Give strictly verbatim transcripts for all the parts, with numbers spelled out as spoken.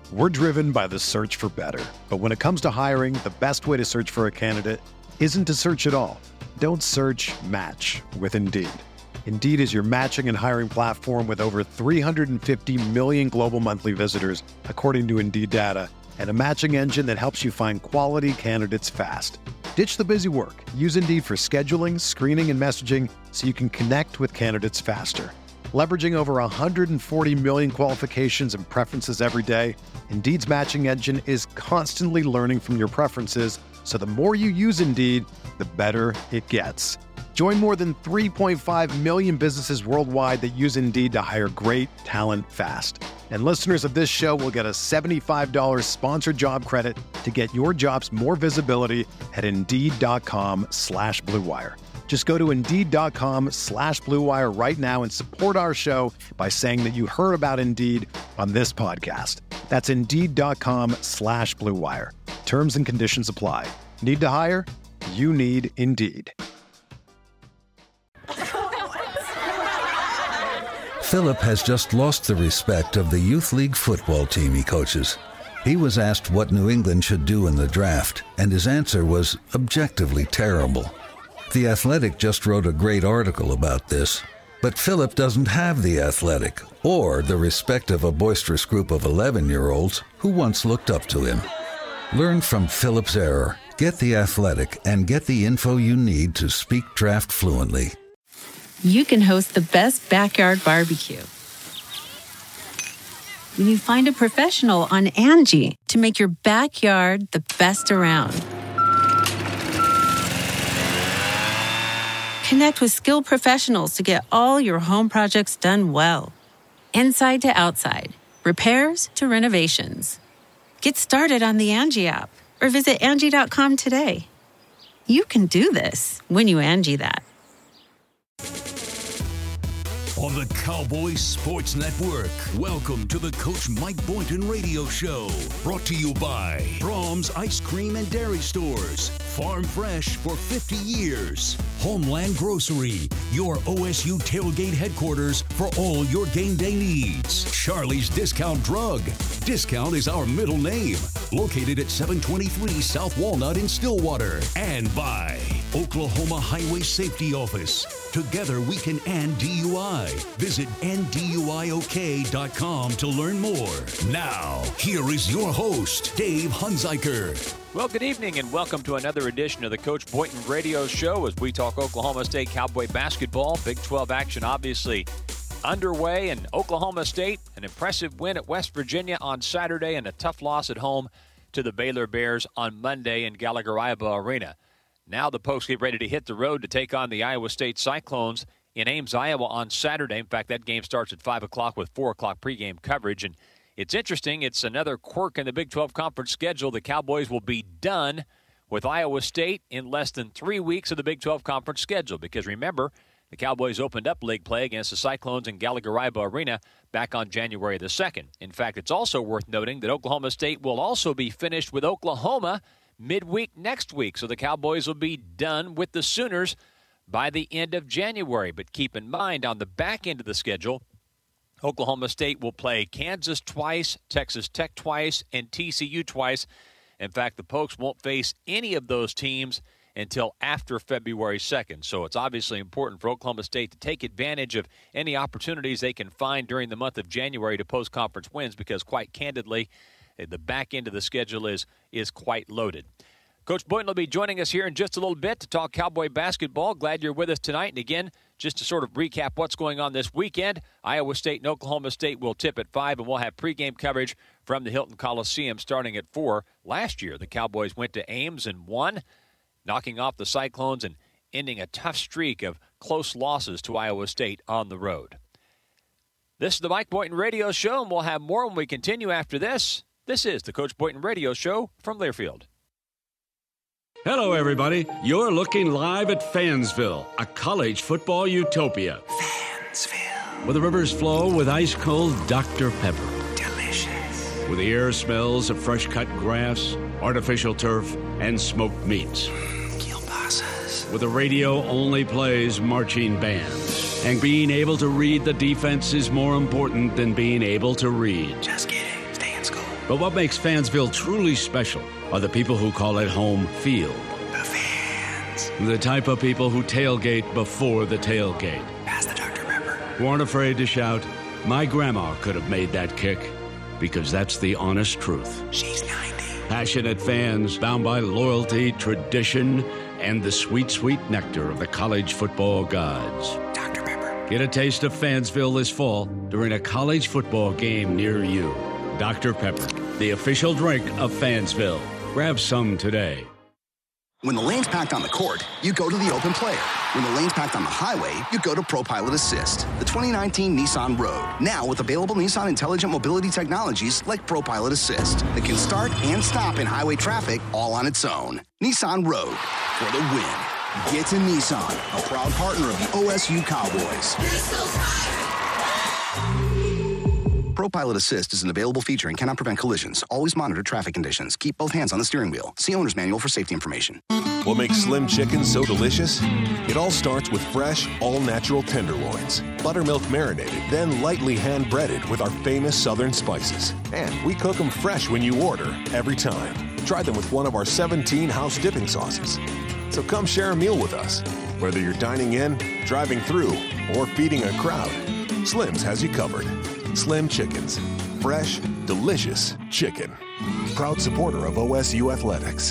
We're driven by the search for better. But when it comes to hiring, the best way to search for a candidate isn't to search at all. Don't search, match with Indeed. Indeed is your matching and hiring platform with over three hundred fifty million global monthly visitors, according to Indeed data, and a matching engine that helps you find quality candidates fast. Ditch the busy work. Use Indeed for scheduling, screening, and messaging so you can connect with candidates faster. Leveraging over one hundred forty million qualifications and preferences every day, Indeed's matching engine is constantly learning from your preferences, so the more you use Indeed, the better it gets. Join more than three point five million businesses worldwide that use Indeed to hire great talent fast. And listeners of this show will get a seventy-five dollars sponsored job credit to get your jobs more visibility at Indeed.com slash Blue Wire. Just go to Indeed.com slash Blue Wire right now and support our show by saying that you heard about Indeed on this podcast. That's Indeed.com slash Blue Wire. Terms and conditions apply. Need to hire? You need Indeed. Philip has just lost the respect of the youth league football team he coaches. He was asked what New England should do in the draft, and his answer was objectively terrible. The Athletic just wrote a great article about this, but Philip doesn't have The Athletic or the respect of a boisterous group of eleven-year-olds who once looked up to him. Learn from Philip's error, get The Athletic, and get the info you need to speak draft fluently. You can host the best backyard barbecue when you find a professional on Angie to make your backyard the best around. Connect with skilled professionals to get all your home projects done well. Inside to outside, repairs to renovations. Get started on the Angie app or visit Angie dot com today. You can do this when you Angie that. On the Cowboys Sports Network, welcome to the Coach Mike Boynton Radio Show. Brought to you by Brahms Ice Cream and Dairy Stores. Farm fresh for fifty years. Homeland Grocery, your O S U tailgate headquarters for all your game day needs. Charlie's Discount Drug. Discount is our middle name. Located at seven twenty-three South Walnut in Stillwater. And by Oklahoma Highway Safety Office. Together we can end D U I. Visit end D U I O K dot com to learn more. Now, here is your host, Dave Hunziker. Well, good evening and welcome to another edition of the Coach Boynton Radio Show as we talk Oklahoma State Cowboy basketball. Big twelve action obviously underway, and Oklahoma State, an impressive win at West Virginia on Saturday and a tough loss at home to the Baylor Bears on Monday in Gallagher-Iba Arena. Now the Pokes get ready to hit the road to take on the Iowa State Cyclones in Ames, Iowa on Saturday. In fact, that game starts at five o'clock with four o'clock pregame coverage. And it's interesting. It's another quirk in the Big twelve Conference schedule. The Cowboys will be done with Iowa State in less than three weeks of the Big twelve Conference schedule. Because remember, the Cowboys opened up league play against the Cyclones in Gallagher-Iba Arena back on January the second. In fact, it's also worth noting that Oklahoma State will also be finished with Oklahoma midweek next week. So the Cowboys will be done with the Sooners by the end of January. But keep in mind, on the back end of the schedule, Oklahoma State will play Kansas twice, Texas Tech twice, and T C U twice. In fact, the Pokes won't face any of those teams until after February second. So it's obviously important for Oklahoma State to take advantage of any opportunities they can find during the month of January to post conference wins, because quite candidly, the back end of the schedule is is quite loaded. Coach Boynton will be joining us here in just a little bit to talk Cowboy basketball. Glad you're with us tonight. And again, just to sort of recap what's going on this weekend, Iowa State and Oklahoma State will tip at five, and we'll have pregame coverage from the Hilton Coliseum starting at four. Last year, the Cowboys went to Ames and won, knocking off the Cyclones and ending a tough streak of close losses to Iowa State on the road. This is the Mike Boynton Radio Show, and we'll have more when we continue after this. This is the Coach Boynton Radio Show from Learfield. Hello, everybody. You're looking live at Fansville, a college football utopia. Fansville. Where the rivers flow with ice-cold Doctor Pepper. Delicious. Where the air smells of fresh-cut grass, artificial turf, and smoked meats. Kielbasas. Where the radio only plays marching bands. And being able to read the defense is more important than being able to read. Just kidding. Stay in school. But what makes Fansville truly special are the people who call it home field. The fans. The type of people who tailgate before the tailgate. Pass the Doctor Pepper. Who aren't afraid to shout, "My grandma could have made that kick," because that's the honest truth. She's ninety. Passionate fans bound by loyalty, tradition, and the sweet, sweet nectar of the college football gods. Doctor Pepper. Get a taste of Fansville this fall during a college football game near you. Doctor Pepper, the official drink of Fansville. Grab some today. When the lane's packed on the court, you go to the open player. When the lane's packed on the highway, you go to ProPilot Assist, the twenty nineteen Nissan Rogue. Now with available Nissan intelligent mobility technologies like ProPilot Assist that can start and stop in highway traffic all on its own. Nissan Rogue, for the win. Get to Nissan, a proud partner of the O S U Cowboys. ProPilot Assist is an available feature and cannot prevent collisions. Always monitor traffic conditions. Keep both hands on the steering wheel. See owner's manual for safety information. What makes Slim Chicken so delicious? It all starts with fresh, all-natural tenderloins, buttermilk marinated, then lightly hand-breaded with our famous southern spices. And we cook them fresh when you order, every time. Try them with one of our seventeen house dipping sauces. So come share a meal with us. Whether you're dining in, driving through, or feeding a crowd, Slim's has you covered. Slim Chickens. Fresh, delicious chicken. Proud supporter of O S U Athletics.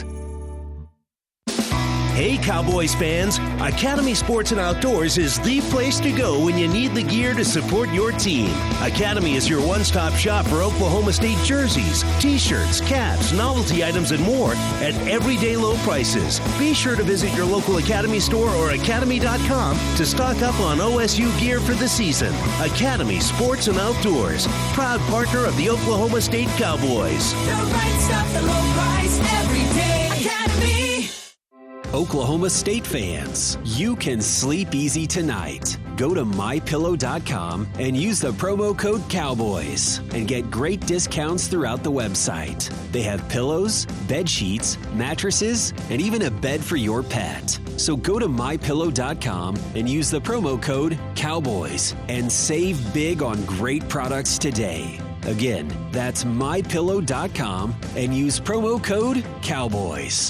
Hey Cowboys fans, Academy Sports and Outdoors is the place to go when you need the gear to support your team. Academy is your one-stop shop for Oklahoma State jerseys, t-shirts, caps, novelty items, and more at everyday low prices. Be sure to visit your local Academy store or academy dot com to stock up on O S U gear for the season. Academy Sports and Outdoors, proud partner of the Oklahoma State Cowboys. The right stuff, the low price, every day. Academy. Oklahoma State fans, you can sleep easy tonight. Go to my pillow dot com and use the promo code COWBOYS and get great discounts throughout the website. They have pillows, bed sheets, mattresses, and even a bed for your pet. So go to my pillow dot com and use the promo code COWBOYS and save big on great products today. Again, that's my pillow dot com and use promo code COWBOYS.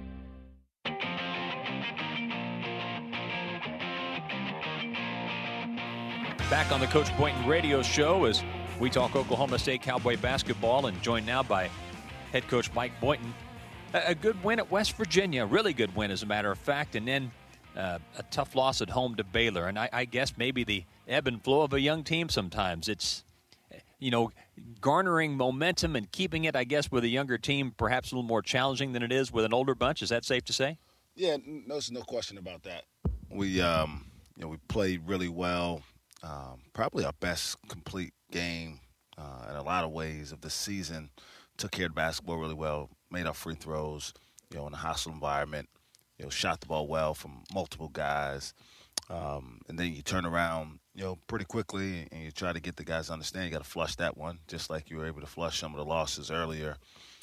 Back on the Coach Boynton Radio Show as we talk Oklahoma State Cowboy basketball, and joined now by head coach Mike Boynton. A, a good win at West Virginia, a really good win as a matter of fact, and then uh, a tough loss at home to Baylor. And I, I guess maybe the ebb and flow of a young team sometimes. It's, you know, garnering momentum and keeping it, I guess, with a younger team, perhaps a little more challenging than it is with an older bunch. Is that safe to say? Yeah, no, there's no question about that. We, um, you know, we played really well. Um, probably our best complete game uh, in a lot of ways of the season. Took care of basketball really well, made our free throws, you know, in a hostile environment, you know, shot the ball well from multiple guys. Um, and then you turn around, you know, pretty quickly and you try to get the guys to understand you got to flush that one, just like you were able to flush some of the losses earlier.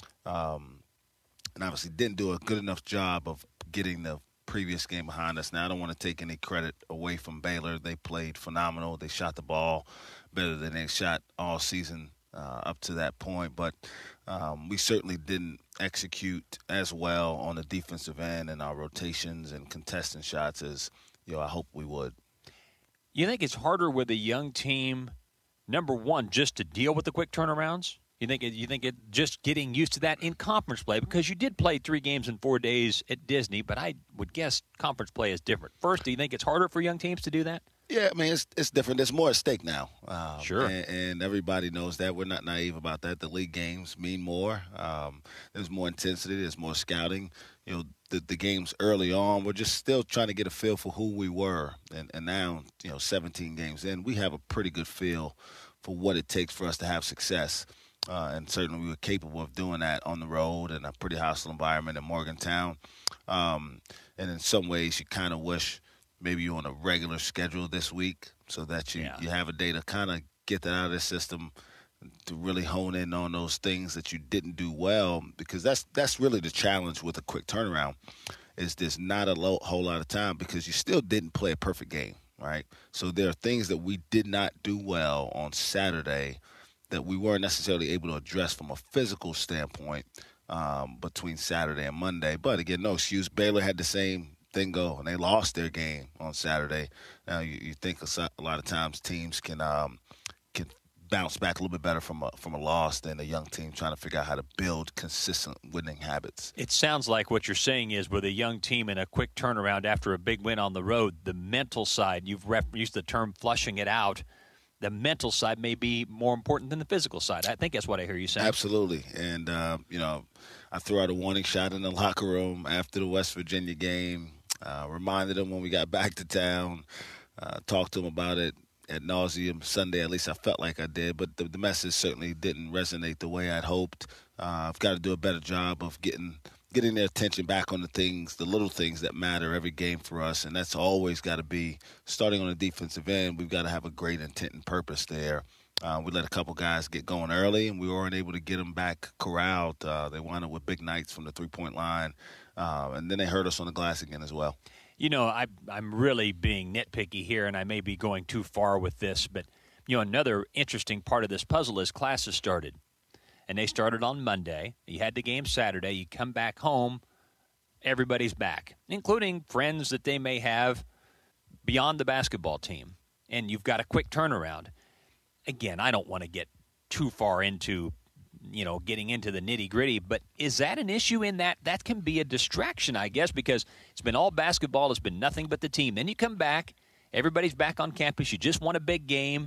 Um, and obviously didn't do a good enough job of getting the previous game behind us. Now, I don't want to take any credit away from Baylor. They played phenomenal. They shot the ball better than they shot all season uh, up to that point. But um, we certainly didn't execute as well on the defensive end and our rotations and contesting shots as, you know, I hope we would. You think it's harder with a young team, number one, just to deal with the quick turnarounds? You think it, you think it just getting used to that in conference play, because you did play three games in four days at Disney, but I would guess conference play is different. First, do you think it's harder for young teams to do that? Yeah, I mean, it's it's different. There's more at stake now. Um, sure. And, and everybody knows that. We're not naive about that. The league games mean more. Um, there's more intensity. There's more scouting. You know, the, the games early on, we're just still trying to get a feel for who we were. And, and now, you know, seventeen games in, we have a pretty good feel for what it takes for us to have success. Uh, and certainly we were capable of doing that on the road in a pretty hostile environment in Morgantown. Um, and in some ways, you kind of wish maybe you're on a regular schedule this week so that you, yeah. you have a day to kind of get that out of the system, to really hone in on those things that you didn't do well, because that's that's really the challenge with a quick turnaround, is there's not a lo- whole lot of time because you still didn't play a perfect game, right? So there are things that we did not do well on Saturday that we weren't necessarily able to address from a physical standpoint um, between Saturday and Monday. But, again, no excuse. Baylor had the same thing go, and they lost their game on Saturday. Now, you, you think a lot of times teams can um, can bounce back a little bit better from a, from a loss than a young team trying to figure out how to build consistent winning habits. It sounds like what you're saying is with a young team and a quick turnaround after a big win on the road, the mental side, you've ref- used the term flushing it out, the mental side may be more important than the physical side. I think that's what I hear you saying. Absolutely. And, uh, you know, I threw out a warning shot in the locker room after the West Virginia game, uh, reminded them when we got back to town, uh, talked to them about it ad nauseum Sunday. At least I felt like I did, but the, the message certainly didn't resonate the way I'd hoped. Uh, I've got to do a better job of getting getting their attention back on the things, the little things that matter every game for us, and that's always got to be, starting on the defensive end, we've got to have a great intent and purpose there. Uh, we let a couple guys get going early, and we weren't able to get them back corralled. Uh, they wound up with big nights from the three-point line, uh, and then they hurt us on the glass again as well. You know, I, I'm really being nitpicky here, and I may be going too far with this, but, you know, another interesting part of this puzzle is classes started. And they started on Monday. You had the game Saturday. You come back home, everybody's back, including friends that they may have beyond the basketball team. And you've got a quick turnaround. Again, I don't want to get too far into, you know, getting into the nitty-gritty, but is that an issue in that that can be a distraction, I guess, because it's been all basketball, it's been nothing but the team. Then you come back, everybody's back on campus, you just won a big game.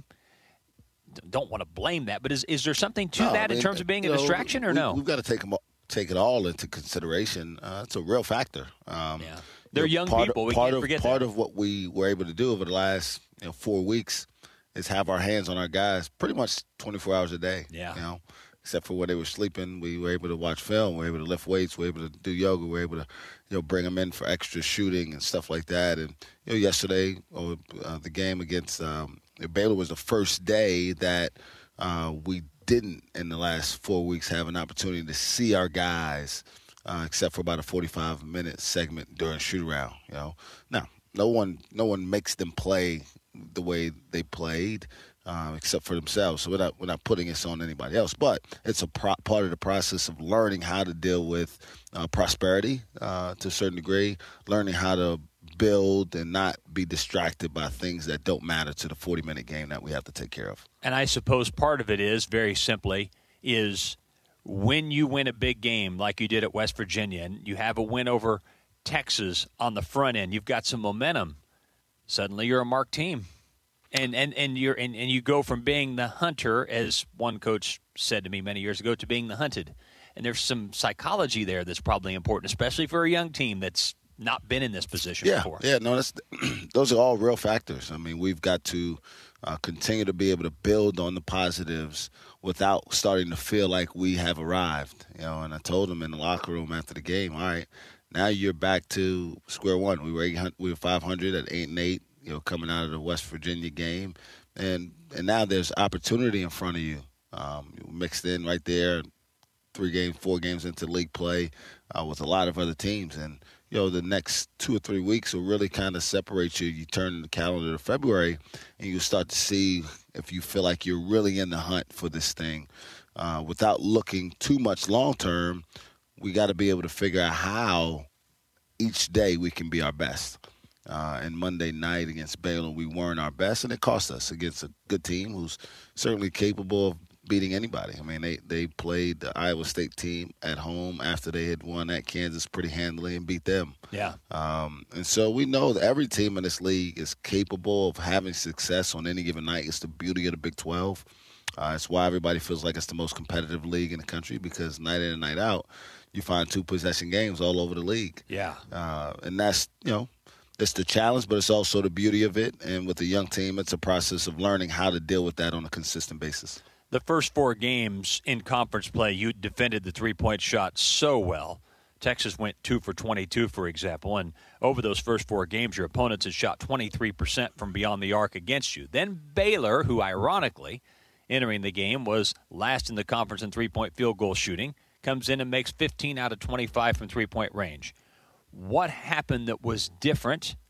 Don't want to blame that, but is is there something to no, that I mean, in terms of being a know, distraction or we, no? We've got to take them, take it all into consideration. Uh, it's a real factor. Um, yeah. They're you know, young part people. Of, we part can't of, forget Part that. of what we were able to do over the last you know, four weeks is have our hands on our guys pretty much twenty-four hours a day. Yeah. You know, except for when they were sleeping, we were able to watch film. We were able to lift weights. We were able to do yoga. We were able to, you know, bring them in for extra shooting and stuff like that. And you know, yesterday, or uh, the game against um, Baylor was the first day that uh, we didn't in the last four weeks have an opportunity to see our guys, uh, except for about a forty-five minute segment during shoot around. You know, now no one, no one makes them play the way they played. Uh, except for themselves, so we're not we're not putting this on anybody else. But it's a pro- part of the process of learning how to deal with uh, prosperity uh, to a certain degree, learning how to build and not be distracted by things that don't matter to the forty minute game that we have to take care of. And I suppose part of it is, very simply, is when you win a big game like you did at West Virginia, and you have a win over Texas on the front end, you've got some momentum. Suddenly, you're a marked team. And and and you're and, and you go from being the hunter, as one coach said to me many years ago, to being the hunted. And there's some psychology there that's probably important, especially for a young team that's not been in this position yeah, before. Yeah, no, that's those are all real factors. I mean, we've got to uh, continue to be able to build on the positives without starting to feel like we have arrived. You know, and I told them in the locker room after the game, all right, now you're back to square one. We were eight hundred, we were five hundred at eight and eight. You know, coming out of the West Virginia game, and and now there's opportunity in front of you, um, mixed in right there, three games, four games into league play uh, with a lot of other teams, and you know the next two or three weeks will really kind of separate you. You turn the calendar to February, and you start to see if you feel like you're really in the hunt for this thing, uh, without looking too much long term. We got to be able to figure out how each day we can be our best. Uh, and Monday night against Baylor, we weren't our best, and it cost us against a good team who's certainly capable of beating anybody. I mean, they, they played the Iowa State team at home after they had won at Kansas pretty handily and beat them. Yeah. Um, and so we know that every team in this league is capable of having success on any given night. It's the beauty of the Big twelve. Uh, it's why everybody feels like it's the most competitive league in the country, because night in and night out, you find two-possession games all over the league. Yeah. Uh, and that's, you know, it's the challenge, but it's also the beauty of it. And with a young team, it's a process of learning how to deal with that on a consistent basis. The first four games in conference play, you defended the three-point shot so well. Texas went two for twenty-two, for example, and over those first four games, your opponents had shot twenty-three percent from beyond the arc against you. Then Baylor, who ironically, entering the game, was last in the conference in three-point field goal shooting, comes in and makes fifteen out of twenty-five from three-point range. What happened that was different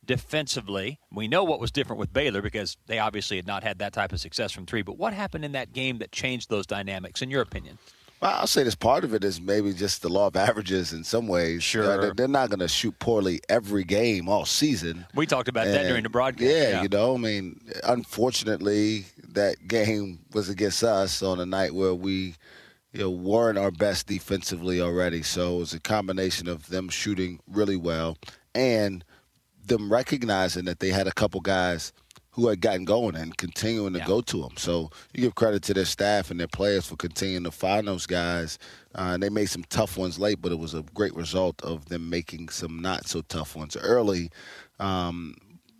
defensively? We know what was different with Baylor because they obviously had not had that type of success from three. But what happened in that game that changed those dynamics, in your opinion? Well, I'll say this part of it is maybe just the law of averages in some ways. Sure. Uh, they're, they're not going to shoot poorly every game all season. We talked about and, that during the broadcast. Yeah, yeah, you know, I mean, unfortunately, that game was against us on a night where we, you know, weren't our best defensively already. So it was a combination of them shooting really well and them recognizing that they had a couple guys who had gotten going and continuing to yeah. go to them. So you give credit to their staff and their players for continuing to find those guys. Uh, and they made some tough ones late, but it was a great result of them making some not-so-tough ones early. Um,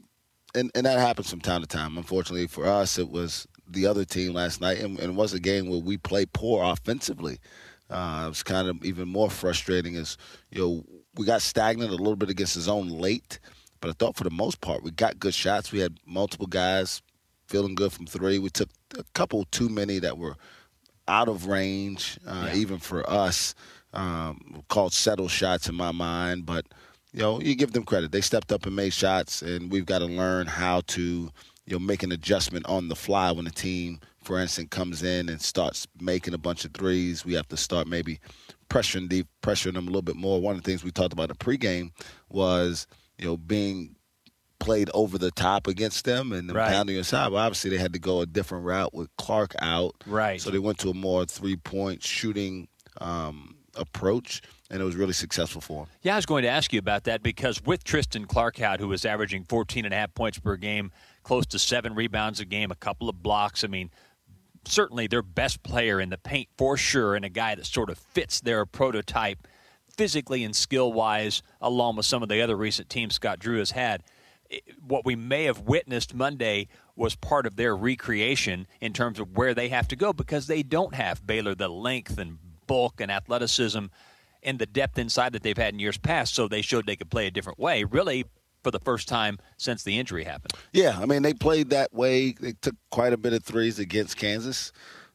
and, and that happens from time to time. Unfortunately for us, it was the other team last night, and, and it was a game where we played poor offensively. Uh, it was kind of even more frustrating as, you know, we got stagnant a little bit against the zone late. But I thought for the most part we got good shots. We had multiple guys feeling good from three. We took a couple too many that were out of range, uh, yeah. even for us, um, called settle shots in my mind. But, you know, you give them credit. They stepped up and made shots, and we've got to learn how to, you know, make an adjustment on the fly when a team, for instance, comes in and starts making a bunch of threes. We have to start maybe pressuring, deep, pressuring them a little bit more. One of the things we talked about in pregame was – you know, being played over the top against them and right. pounding inside. Well, obviously they had to go a different route with Clark out. Right. So they went to a more three-point shooting um, approach, and it was really successful for them. Yeah, I was going to ask you about that because with Tristan Clark out, who was averaging fourteen and a half points per game, close to seven rebounds a game, a couple of blocks, I mean, certainly their best player in the paint for sure, and a guy that sort of fits their prototype physically and skill-wise, along with some of the other recent teams Scott Drew has had. What we may have witnessed Monday was part of their recreation in terms of where they have to go because they don't have Baylor the length and bulk and athleticism and the depth inside that they've had in years past, so they showed they could play a different way, really for the first time since the injury happened. Yeah, I mean, they played that way. They took quite a bit of threes against Kansas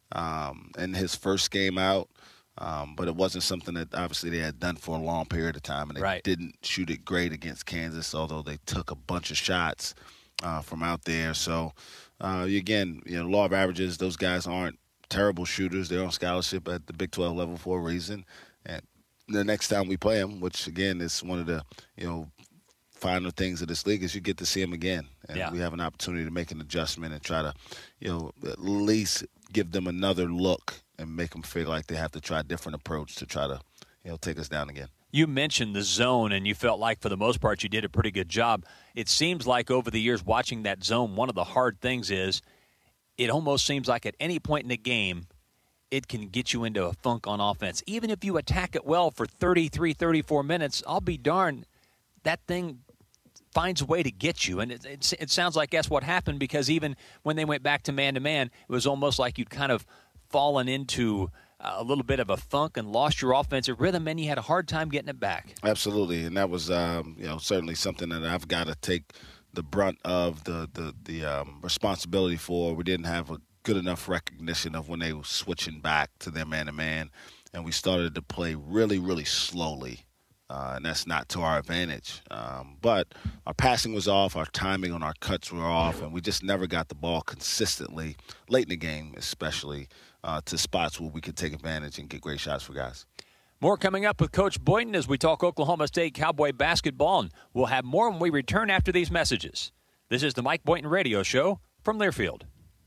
um, in his first game out. Um, but it wasn't something that obviously they had done for a long period of time, and they right. didn't shoot it great against Kansas, although they took a bunch of shots uh, from out there. So, uh, again, you know, law of averages, those guys aren't terrible shooters. They're on scholarship at the Big twelve level for a reason. And the next time we play them, which, again, is one of the, you know, final things of this league, is you get to see them again. And yeah. we have an opportunity to make an adjustment and try to, you know, at least give them another look and make them feel like they have to try a different approach to try to, you know, take us down again. You mentioned the zone, and you felt like for the most part you did a pretty good job. It seems like over the years watching that zone, one of the hard things is it almost seems like at any point in the game it can get you into a funk on offense. Even if you attack it well for thirty-three, thirty-four minutes, I'll be darned, that thing finds a way to get you. And it, it, it sounds like that's what happened because even when they went back to man-to-man, it was almost like you'd kind of fallen into a little bit of a funk and lost your offensive rhythm, and you had a hard time getting it back. Absolutely, and that was um, you know certainly something that I've got to take the brunt of the the, the um, responsibility for. We didn't have a good enough recognition of when they were switching back to their man-to-man, and we started to play really, really slowly. Uh, and that's not to our advantage. Um, but our passing was off, our timing on our cuts were off, and we just never got the ball consistently, late in the game especially, uh, to spots where we could take advantage and get great shots for guys. More coming up with Coach Boynton as we talk Oklahoma State Cowboy basketball, and we'll have more when we return after these messages. This is the Mike Boynton Radio Show from Learfield.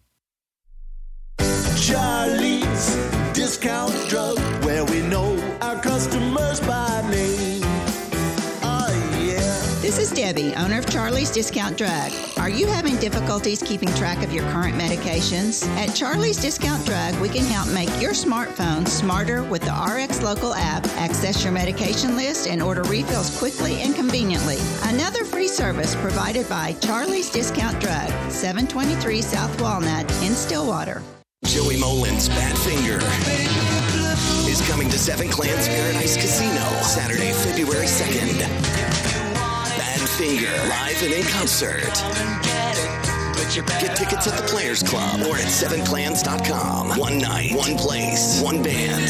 Charlie's Discount Drug, where we know our customers by name. Oh, yeah. This is Debbie, owner of Charlie's Discount Drug. Are you having difficulties keeping track of your current medications? At Charlie's Discount Drug, we can help make your smartphone smarter with the R X Local app. Access your medication list and order refills quickly and conveniently. Another free service provided by Charlie's Discount Drug, seven twenty-three South Walnut in Stillwater. Joey Molin's Badfinger is coming to Seven Clans Paradise Casino Saturday, February second. Badfinger, live and in concert. Get tickets at the Players Club or at seven clans dot com. One night, one place, one band.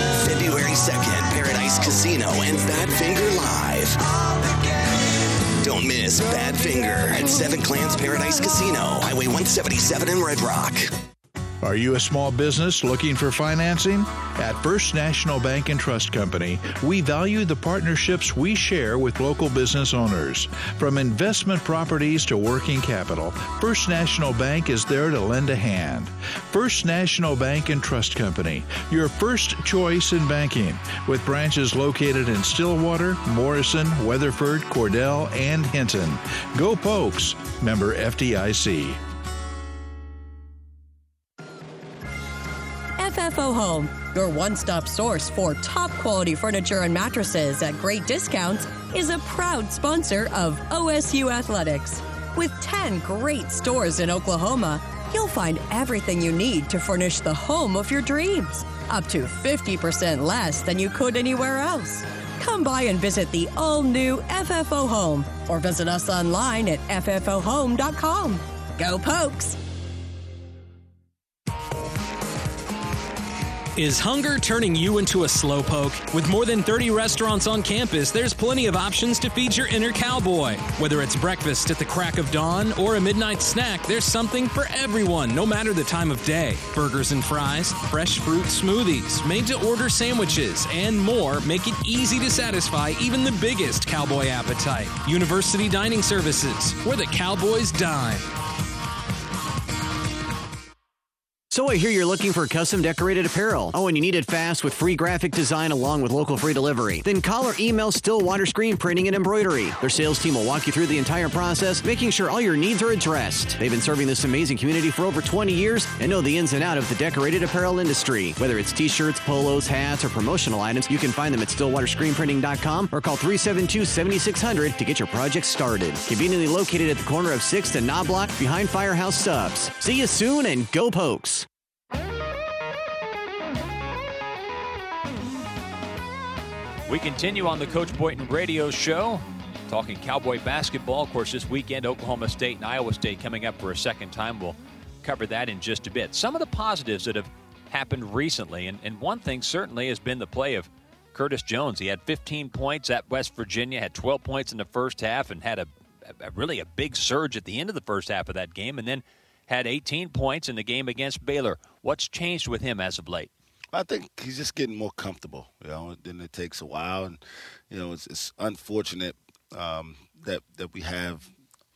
February second, Paradise Casino and Badfinger live. Don't Don't miss Badfinger at Seven Clans Paradise Casino, Highway one seventy-seven in Red Rock. Are you a small business looking for financing? At First National Bank and Trust Company, we value the partnerships we share with local business owners. From investment properties to working capital, First National Bank is there to lend a hand. First National Bank and Trust Company, your first choice in banking, with branches located in Stillwater, Morrison, Weatherford, Cordell, and Hinton. Go Pokes, member F D I C. F F O Home, your one-stop source for top-quality furniture and mattresses at great discounts, is a proud sponsor of O S U Athletics. With ten great stores in Oklahoma, you'll find everything you need to furnish the home of your dreams, up to fifty percent less than you could anywhere else. Come by and visit the all-new F F O Home, or visit us online at F F O home dot com. Go Pokes! Is hunger turning you into a slowpoke? With more than thirty restaurants on campus, there's plenty of options to feed your inner cowboy. Whether it's breakfast at the crack of dawn or a midnight snack, there's something for everyone, no matter the time of day. Burgers and fries, fresh fruit smoothies, made-to-order sandwiches, and more make it easy to satisfy even the biggest cowboy appetite. University Dining Services, where the Cowboys dine. So I hear you're looking for custom decorated apparel. Oh, and you need it fast with free graphic design along with local free delivery. Then call or email Stillwater Screen Printing and Embroidery. Their sales team will walk you through the entire process, making sure all your needs are addressed. They've been serving this amazing community for over twenty years and know the ins and out of the decorated apparel industry. Whether it's t-shirts, polos, hats, or promotional items, you can find them at stillwater screen printing dot com or call three seven two, seven six zero zero to get your project started. Conveniently located at the corner of sixth and Knobloch behind Firehouse Subs. See you soon and go Pokes! We continue on the Coach Boynton Radio Show, talking Cowboy basketball. Of course, this weekend, Oklahoma State and Iowa State coming up for a second time. We'll cover that in just a bit. Some of the positives that have happened recently, and, and one thing certainly has been the play of Curtis Jones. He had fifteen points at West Virginia, had twelve points in the first half, and had a, a really a big surge at the end of the first half of that game, and then had eighteen points in the game against Baylor. What's changed with him as of late? I think he's just getting more comfortable, you know, then it takes a while. And, you know, it's, it's unfortunate um, that that we have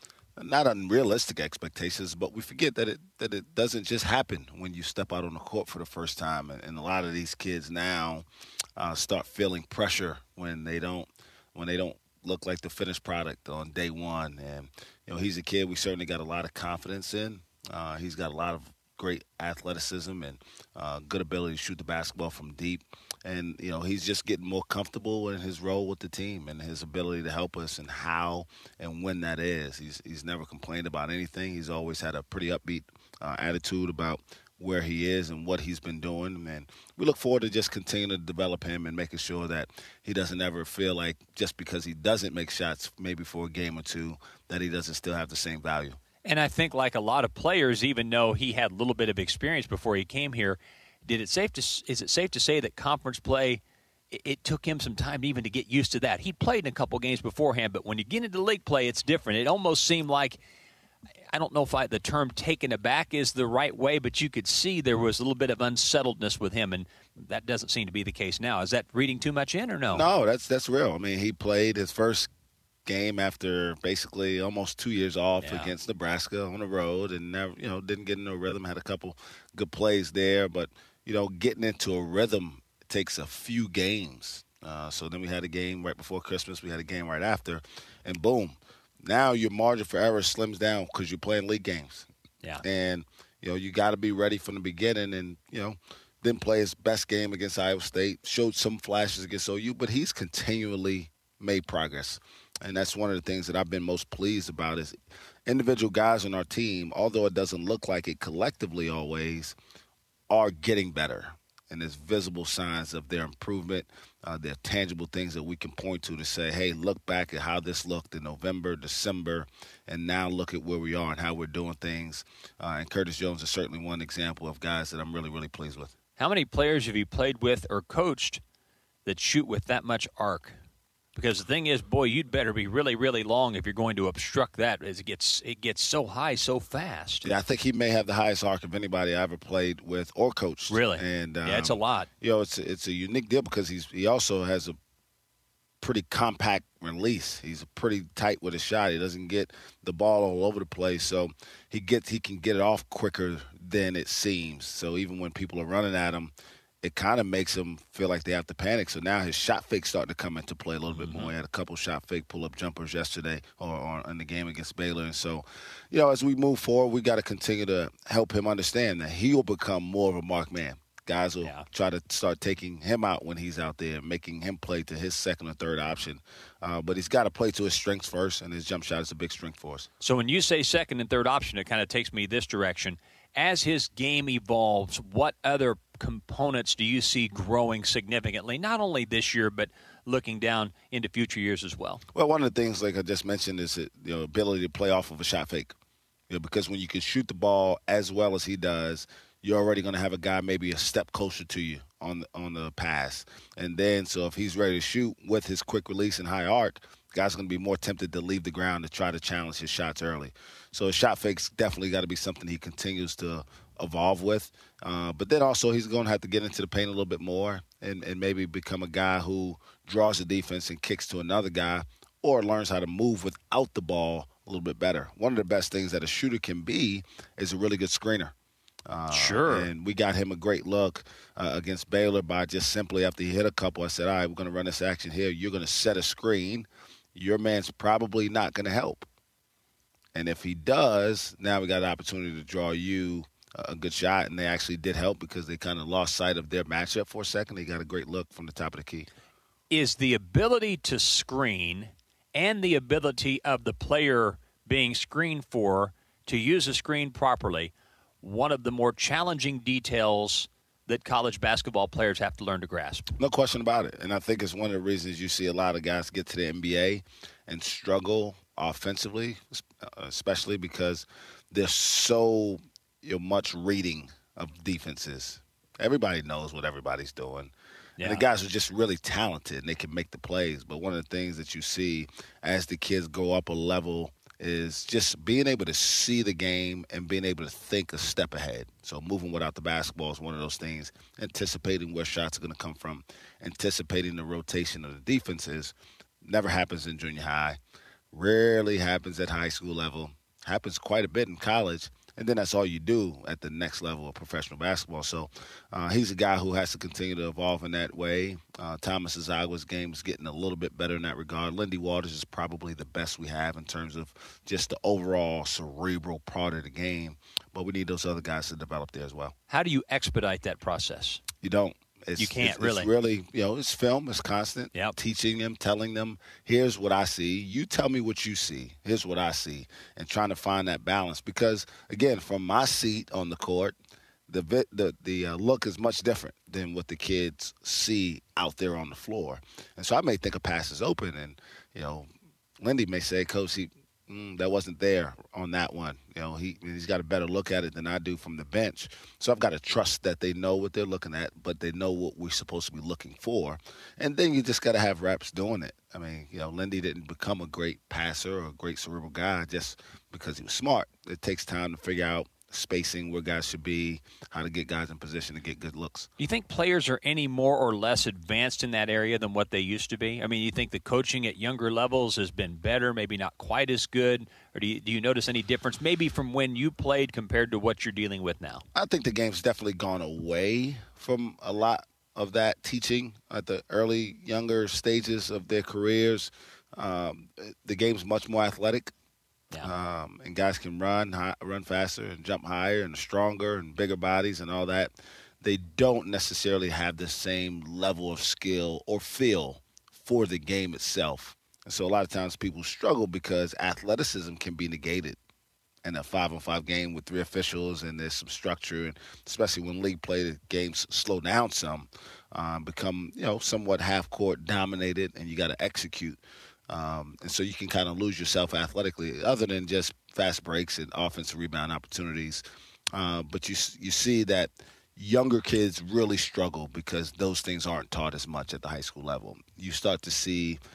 not unrealistic expectations, but we forget that it that it doesn't just happen when you step out on the court for the first time. And, and a lot of these kids now uh, start feeling pressure when they don't when they don't look like the finished product on day one. And, you know, he's a kid we certainly got a lot of confidence in. Uh, he's got a lot of great athleticism and uh, good ability to shoot the basketball from deep. And, you know, he's just getting more comfortable in his role with the team and his ability to help us and how and when that is. He's he's never complained about anything. He's always had a pretty upbeat uh, attitude about where he is and what he's been doing. And we look forward to just continuing to develop him and making sure that he doesn't ever feel like just because he doesn't make shots maybe for a game or two that he doesn't still have the same value. And I think like a lot of players, even though he had a little bit of experience before he came here, did it safe to is it safe to say that conference play, it, it took him some time even to get used to that? He played in a couple games beforehand, but when you get into league play, it's different. It almost seemed like, I don't know if I, the term taken aback is the right way, but you could see there was a little bit of unsettledness with him, and that doesn't seem to be the case now. Is that reading too much in or no? No, that's that's real. I mean, he played his first game after basically almost two years off yeah. against Nebraska on the road, and never, you know, didn't get into a rhythm. Had a couple good plays there, but you know, getting into a rhythm takes a few games. Uh, so then we had a game right before Christmas. We had a game right after, and boom, now your margin for error slims down because you're playing league games. Yeah, and you know you got to be ready from the beginning, and you know. Didn't play his best game against Iowa State. Showed some flashes against O U, but he's continually made progress. And that's one of the things that I've been most pleased about is individual guys on our team, although it doesn't look like it collectively always, are getting better. And there's visible signs of their improvement. Uh, there are tangible things that we can point to to say, hey, look back at how this looked in November, December, and now look at where we are and how we're doing things. Uh, and Curtis Jones is certainly one example of guys that I'm really, really pleased with. How many players have you played with or coached that shoot with that much arc? Because the thing is, boy, you'd better be really, really long if you're going to obstruct that, as it gets it gets so high so fast. Yeah, I think he may have the highest arc of anybody I ever played with or coached. Really? And um, yeah, it's a lot. You know, it's it's a unique deal because he's he also has a pretty compact release. He's pretty tight with his shot. He doesn't get the ball all over the place, so he gets he can get it off quicker than it seems. So even when people are running at him, it kind of makes him feel like they have to panic. So now his shot fake's starting to come into play a little mm-hmm. bit more. He had a couple shot fake pull-up jumpers yesterday or, or in the game against Baylor. And so, you know, as we move forward, we got to continue to help him understand that he will become more of a mark man. Guys will yeah. try to start taking him out when he's out there, making him play to his second or third option. Uh, but he's got to play to his strengths first, and his jump shot is a big strength for us. So when you say second and third option, it kind of takes me this direction. As his game evolves, what other components do you see growing significantly, not only this year, but looking down into future years as well? Well, one of the things, like I just mentioned, is the you know, ability to play off of a shot fake. You know, because when you can shoot the ball as well as he does, you're already going to have a guy maybe a step closer to you on the, on the pass. And then, so if he's ready to shoot with his quick release and high arc, guys are going to be more tempted to leave the ground to try to challenge his shots early. So his shot fake's definitely got to be something he continues to evolve with. Uh, but then also he's going to have to get into the paint a little bit more and, and maybe become a guy who draws the defense and kicks to another guy or learns how to move without the ball a little bit better. One of the best things that a shooter can be is a really good screener. Uh, sure. And we got him a great look uh, against Baylor by just simply after he hit a couple, I said, all right, we're going to run this action here. You're going to set a screen. Your man's probably not going to help. And if he does, now we got an opportunity to draw you a good shot. And they actually did help because they kind of lost sight of their matchup for a second. They got a great look from the top of the key. Is the ability to screen and the ability of the player being screened for to use a screen properly one of the more challenging details that college basketball players have to learn to grasp? No question about it. And I think it's one of the reasons you see a lot of guys get to the N B A and struggle offensively, especially because there's so you know, much reading of defenses. Everybody knows what everybody's doing. Yeah. And the guys are just really talented and they can make the plays. But one of the things that you see as the kids go up a level is just being able to see the game and being able to think a step ahead. So moving without the basketball is one of those things, anticipating where shots are going to come from, anticipating the rotation of the defenses. Never happens in junior high, rarely happens at high school level, happens quite a bit in college. And then that's all you do at the next level of professional basketball. So uh, he's a guy who has to continue to evolve in that way. Uh, Thomas Azagua's game is getting a little bit better in that regard. Lindy Waters is probably the best we have in terms of just the overall cerebral part of the game. But we need those other guys to develop there as well. How do you expedite that process? You don't. It's, you can't it's, really. It's really, you know, it's film. It's constant. Yep. Teaching them, telling them, here's what I see. You tell me what you see. Here's what I see. And trying to find that balance. Because, again, from my seat on the court, the the the uh, look is much different than what the kids see out there on the floor. And so I may think a pass is open. And, you know, Lindy may say, Coach, he, mm, that wasn't there on that one. You know, he, he's got a better look at it than I do from the bench. So I've got to trust that they know what they're looking at, but they know what we're supposed to be looking for. And then you just got to have reps doing it. I mean, you know, Lindy didn't become a great passer or a great cerebral guy just because he was smart. It takes time to figure out spacing, where guys should be, how to get guys in position to get good looks. Do you think players are any more or less advanced in that area than what they used to be? I mean, you think the coaching at younger levels has been better, maybe not quite as good? Or do you, do you notice any difference maybe from when you played compared to what you're dealing with now? I think the game's definitely gone away from a lot of that teaching at the early, younger stages of their careers. Um, the game's much more athletic. Yeah. Um, and guys can run, high, run faster and jump higher and stronger and bigger bodies and all that. They don't necessarily have the same level of skill or feel for the game itself. And so a lot of times people struggle because athleticism can be negated in a five-on-five game with three officials and there's some structure, and especially when league play, the games slow down some, um, become, you know, somewhat half-court dominated, and you got to execute. Um, and so you can kind of lose yourself athletically, other than just fast breaks and offensive rebound opportunities. Uh, but you you see that younger kids really struggle because those things aren't taught as much at the high school level. You start to see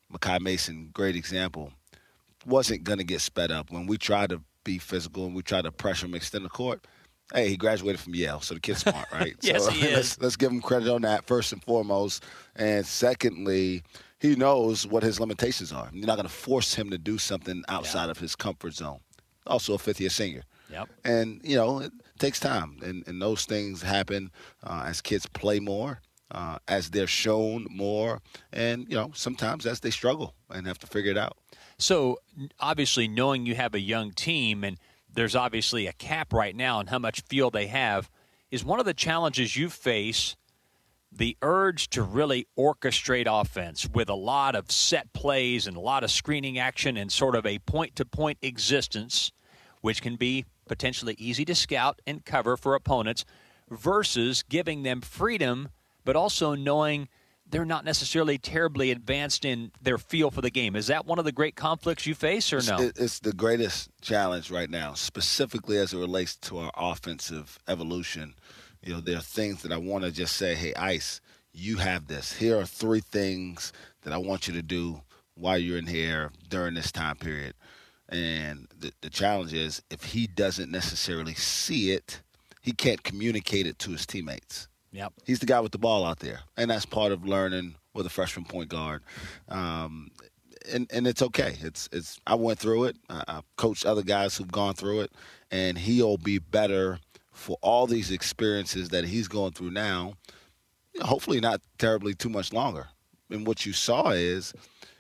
Makai Mason, great example, wasn't going to get sped up. When we tried to be physical and we tried to pressure him, extend the court, hey, he graduated from Yale, so the kid's smart, right? Yes, so he is. Let's, let's give him credit on that, first and foremost. And secondly, he knows what his limitations are. You're not going to force him to do something outside yeah. of his comfort zone. Also a fifth-year senior. Yep. And, you know, it takes time. And, and those things happen uh, as kids play more, uh, as they're shown more, and, you know, sometimes as they struggle and have to figure it out. So, obviously, knowing you have a young team and there's obviously a cap right now on how much field they have, is one of the challenges you face the urge to really orchestrate offense with a lot of set plays and a lot of screening action and sort of a point-to-point existence, which can be potentially easy to scout and cover for opponents, versus giving them freedom, but also knowing they're not necessarily terribly advanced in their feel for the game. Is that one of the great conflicts you face, or no? It's, it's the greatest challenge right now, specifically as it relates to our offensive evolution. You know, there are things that I want to just say, hey, Ice, you have this. Here are three things that I want you to do while you're in here during this time period. And the, the challenge is, if he doesn't necessarily see it, he can't communicate it to his teammates. Yep. He's the guy with the ball out there, and that's part of learning with a freshman point guard. Um, and, and it's okay. It's it's. I went through it. I, I've coached other guys who've gone through it, and he'll be better for all these experiences that he's going through now, hopefully not terribly too much longer. And what you saw is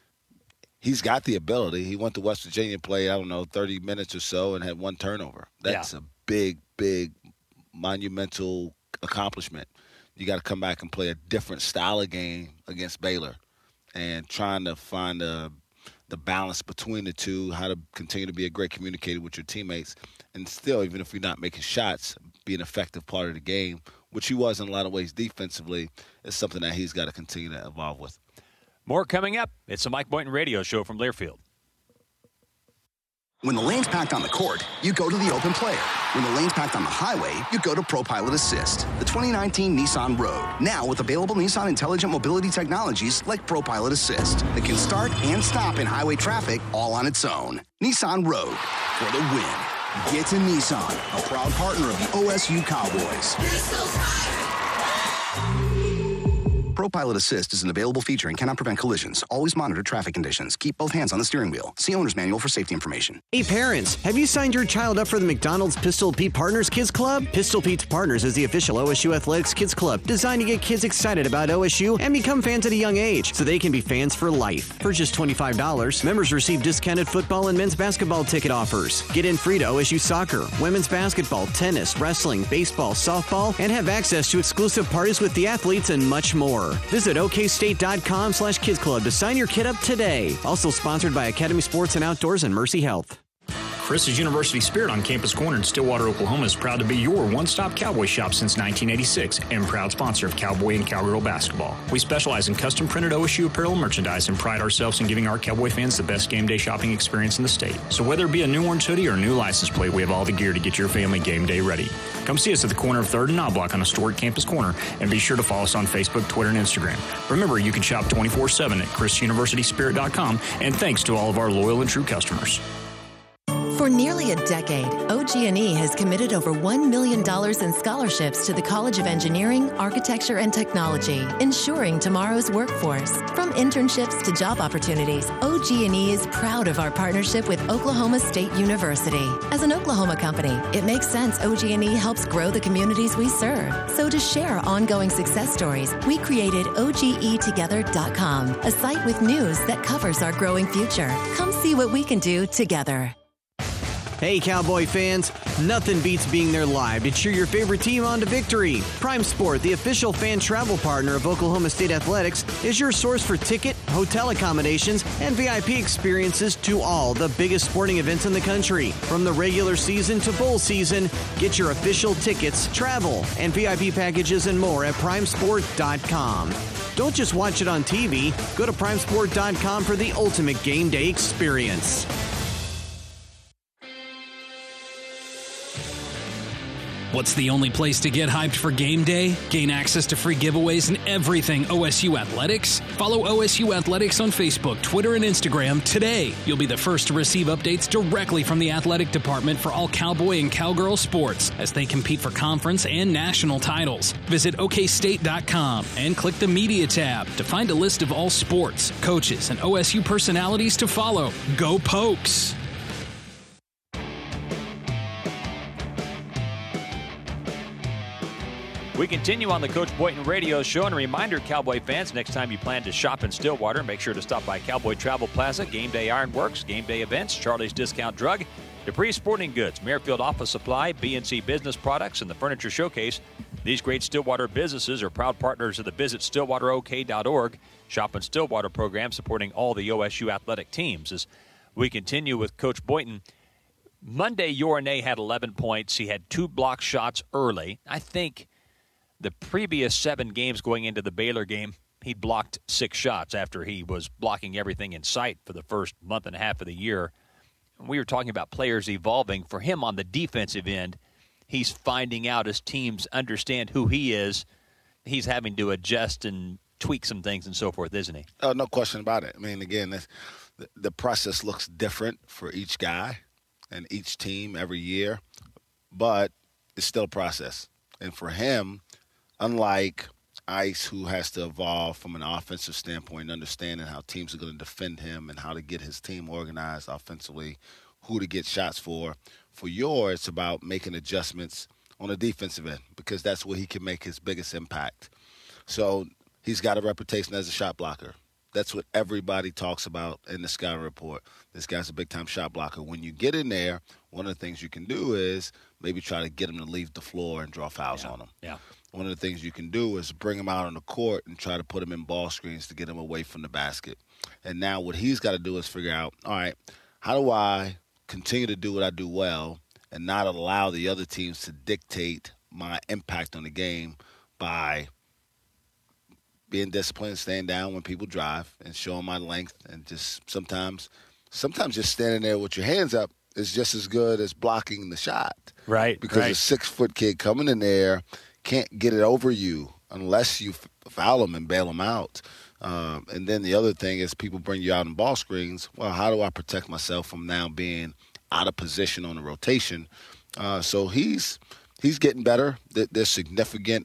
he's got the ability. He went to West Virginia, played, I don't know, thirty minutes or so, and had one turnover. That's yeah. a big, big, monumental accomplishment. You got to come back and play a different style of game against Baylor, and trying to find a, the balance between the two, how to continue to be a great communicator with your teammates, and still, even if you're not making shots, be an effective part of the game, which he was in a lot of ways defensively, is something that he's got to continue to evolve with. More coming up. It's the Mike Boynton Radio Show from Learfield. When the lane's packed on the court, you go to the open player. When the lane's packed on the highway, you go to ProPilot Assist, the twenty nineteen Nissan Rogue. Now with available Nissan intelligent mobility technologies like ProPilot Assist that can start and stop in highway traffic all on its own. Nissan Rogue, for the win. Get to Nissan, a proud partner of the O S U Cowboys. ProPilot Assist is an available feature and cannot prevent collisions. Always monitor traffic conditions. Keep both hands on the steering wheel. See owner's manual for safety information. Hey parents, have you signed your child up for the McDonald's Pistol Pete Partners Kids Club? Pistol Pete Partners is the official O S U Athletics Kids Club, designed to get kids excited about O S U and become fans at a young age, so they can be fans for life. For just twenty-five dollars, members receive discounted football and men's basketball ticket offers. Get in free to O S U soccer, women's basketball, tennis, wrestling, baseball, softball, and have access to exclusive parties with the athletes and much more. Visit okstate.com slash kids club to sign your kid up today. Also sponsored by Academy Sports and Outdoors and Mercy Health. Chris's University Spirit on Campus Corner in Stillwater, Oklahoma is proud to be your one-stop Cowboy shop since nineteen eighty-six and proud sponsor of Cowboy and Cowgirl basketball. We specialize in custom-printed O S U apparel and merchandise and pride ourselves in giving our Cowboy fans the best game day shopping experience in the state. So whether it be a new orange hoodie or a new license plate, we have all the gear to get your family game day ready. Come see us at the corner of third and Knobloch on historic Campus Corner, and be sure to follow us on Facebook, Twitter, and Instagram. Remember, you can shop twenty-four seven at chris university spirit dot com, and thanks to all of our loyal and true customers. For nearly a decade, O G and E has committed over one million dollars in scholarships to the College of Engineering, Architecture, and Technology, ensuring tomorrow's workforce. From internships to job opportunities, O G and E is proud of our partnership with Oklahoma State University. As an Oklahoma company, it makes sense O G and E helps grow the communities we serve. So to share ongoing success stories, we created O G E together dot com, a site with news that covers our growing future. Come see what we can do together. Hey, Cowboy fans, nothing beats being there live to cheer your favorite team on to victory. Prime Sport, the official fan travel partner of Oklahoma State Athletics, is your source for ticket, hotel accommodations, and V I P experiences to all the biggest sporting events in the country. From the regular season to bowl season, get your official tickets, travel, and V I P packages and more at prime sport dot com. Don't just watch it on T V. Go to prime sport dot com for the ultimate game day experience. What's the only place to get hyped for game day? Gain access to free giveaways and everything O S U Athletics? Follow O S U Athletics on Facebook, Twitter, and Instagram today. You'll be the first to receive updates directly from the athletic department for all Cowboy and Cowgirl sports as they compete for conference and national titles. Visit O K state dot com and click the Media tab to find a list of all sports, coaches, and O S U personalities to follow. Go Pokes! We continue on the Coach Boynton Radio Show. And a reminder, Cowboy fans, next time you plan to shop in Stillwater, make sure to stop by Cowboy Travel Plaza, Game Day Ironworks, Game Day Events, Charlie's Discount Drug, Dupree Sporting Goods, Merrifield Office Supply, B and C Business Products, and the Furniture Showcase. These great Stillwater businesses are proud partners of the Visit Stillwater O K dot org Shop in Stillwater program supporting all the O S U athletic teams. As we continue with Coach Boynton, Monday, Yorane had eleven points. He had two block shots early. I think the previous seven games going into the Baylor game, he blocked six shots after he was blocking everything in sight for the first month and a half of the year. We were talking about players evolving. For him on the defensive end, he's finding out as teams understand who he is, he's having to adjust and tweak some things and so forth, isn't he? Oh, no question about it. I mean, again, this, the, the process looks different for each guy and each team every year, but it's still a process. And for him, unlike Ice, who has to evolve from an offensive standpoint, understanding how teams are going to defend him and how to get his team organized offensively, who to get shots for. For Yor, it's about making adjustments on the defensive end because that's where he can make his biggest impact. So he's got a reputation as a shot blocker. That's what everybody talks about in the scouting report. This guy's a big-time shot blocker. When you get in there, one of the things you can do is maybe try to get him to leave the floor and draw fouls yeah. on him. Yeah. One of the things you can do is bring him out on the court and try to put him in ball screens to get him away from the basket. And now what he's got to do is figure out, all right, how do I continue to do what I do well and not allow the other teams to dictate my impact on the game by being disciplined, staying down when people drive and showing my length, and just sometimes sometimes just standing there with your hands up is just as good as blocking the shot. Right. Because right. a six-foot kid coming in there can't get it over you unless you foul him and bail him out. Um, and then the other thing is people bring you out in ball screens. Well, how do I protect myself from now being out of position on the rotation? Uh, so he's he's getting better. There's significant,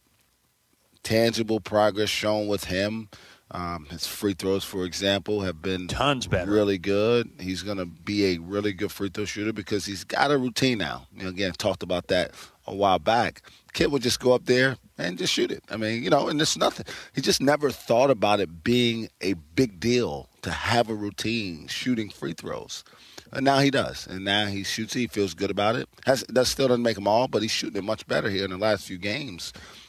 tangible progress shown with him. Um, his free throws, for example, have been tons better, really good. He's going to be a really good free throw shooter because he's got a routine now. You know, again, talked about that a while back. Kid would just go up there and just shoot it. I mean, you know, and it's nothing. He just never thought about it being a big deal to have a routine shooting free throws. And now he does. And now he shoots it. He feels good about it. Has, that still doesn't make him all, but he's shooting it much better here in the last few games.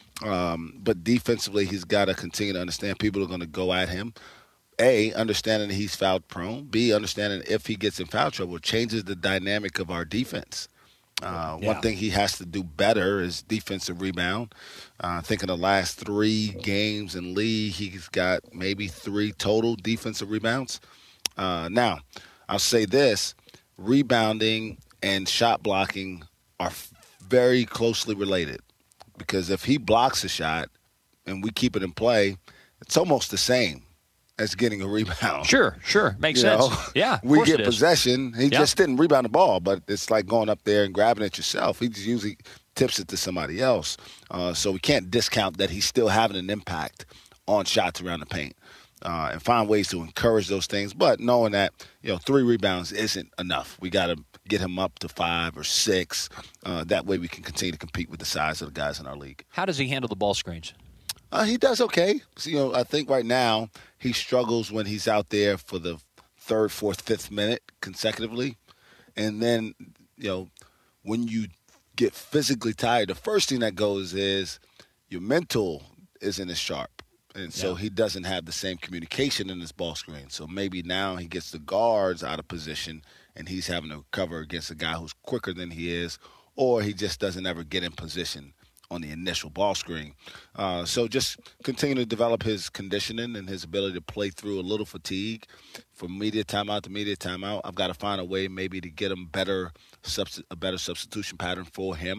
Um, but defensively, he's got to continue to understand people are going to go at him. A, understanding that he's foul prone. B, understanding if he gets in foul trouble, it changes the dynamic of our defense. Uh, yeah. One thing he has to do better is defensive rebound. Uh, I think in the last three games in league, he's got maybe three total defensive rebounds. Uh, now, I'll say this, rebounding and shot blocking are very closely related. Because if he blocks a shot and we keep it in play, it's almost the same as getting a rebound. Sure, sure. Makes you sense. Know? Yeah, we get possession. He yeah. just didn't rebound the ball, but it's like going up there and grabbing it yourself. He just usually tips it to somebody else. Uh, so we can't discount that he's still having an impact on shots around the paint. Uh, and find ways to encourage those things, but knowing that, you know, three rebounds isn't enough. We got to get him up to five or six. Uh, that way we can continue to compete with the size of the guys in our league. How does he handle the ball screens? Uh, he does okay. So, you know, I think right now he struggles when he's out there for the third, fourth, fifth minute consecutively. And then, you know, when you get physically tired, the first thing that goes is your mental isn't as sharp. And so yeah. he doesn't have the same communication in his ball screen. So maybe now he gets the guards out of position and he's having to cover against a guy who's quicker than he is, or he just doesn't ever get in position on the initial ball screen. Uh, so just continue to develop his conditioning and his ability to play through a little fatigue. From media timeout to media timeout, I've got to find a way maybe to get him better, subst- a better substitution pattern for him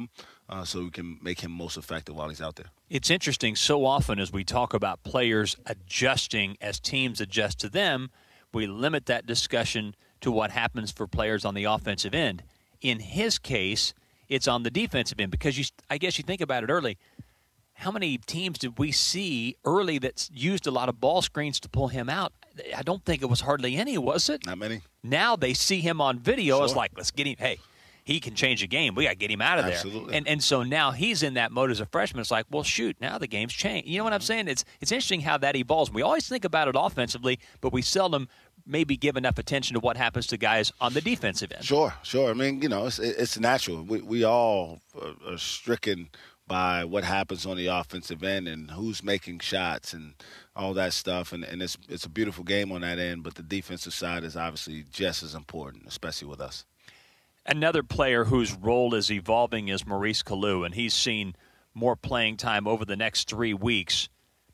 uh, so we can make him most effective while he's out there. It's interesting, so often as we talk about players adjusting as teams adjust to them, we limit that discussion to what happens for players on the offensive end. In his case, it's on the defensive end because you, I guess you think about it early. How many teams did we see early that used a lot of ball screens to pull him out? I don't think it was hardly any, was it? Not many. Now they see him on video. Sure. It's like, let's get him. Hey, he can change the game. We got to get him out of Absolutely. there. And and so now he's in that mode as a freshman. It's like, well, shoot, now the game's changed. You know what I'm saying? It's it's interesting how that evolves. We always think about it offensively, but we seldom maybe give enough attention to what happens to guys on the defensive end. Sure, sure. I mean, you know, it's it's natural. We we all are stricken by what happens on the offensive end and who's making shots and all that stuff. And, and it's it's a beautiful game on that end, but the defensive side is obviously just as important, especially with us. Another player whose role is evolving is Maurice Kalu, and he's seen more playing time over the next three weeks.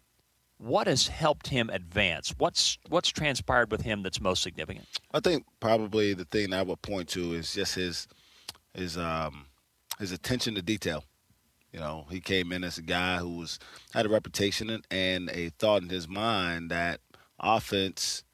What has helped him advance? What's what's transpired with him that's most significant? I think probably the thing I would point to is just his his um, his attention to detail. You know, he came in as a guy who was had a reputation and a thought in his mind that offense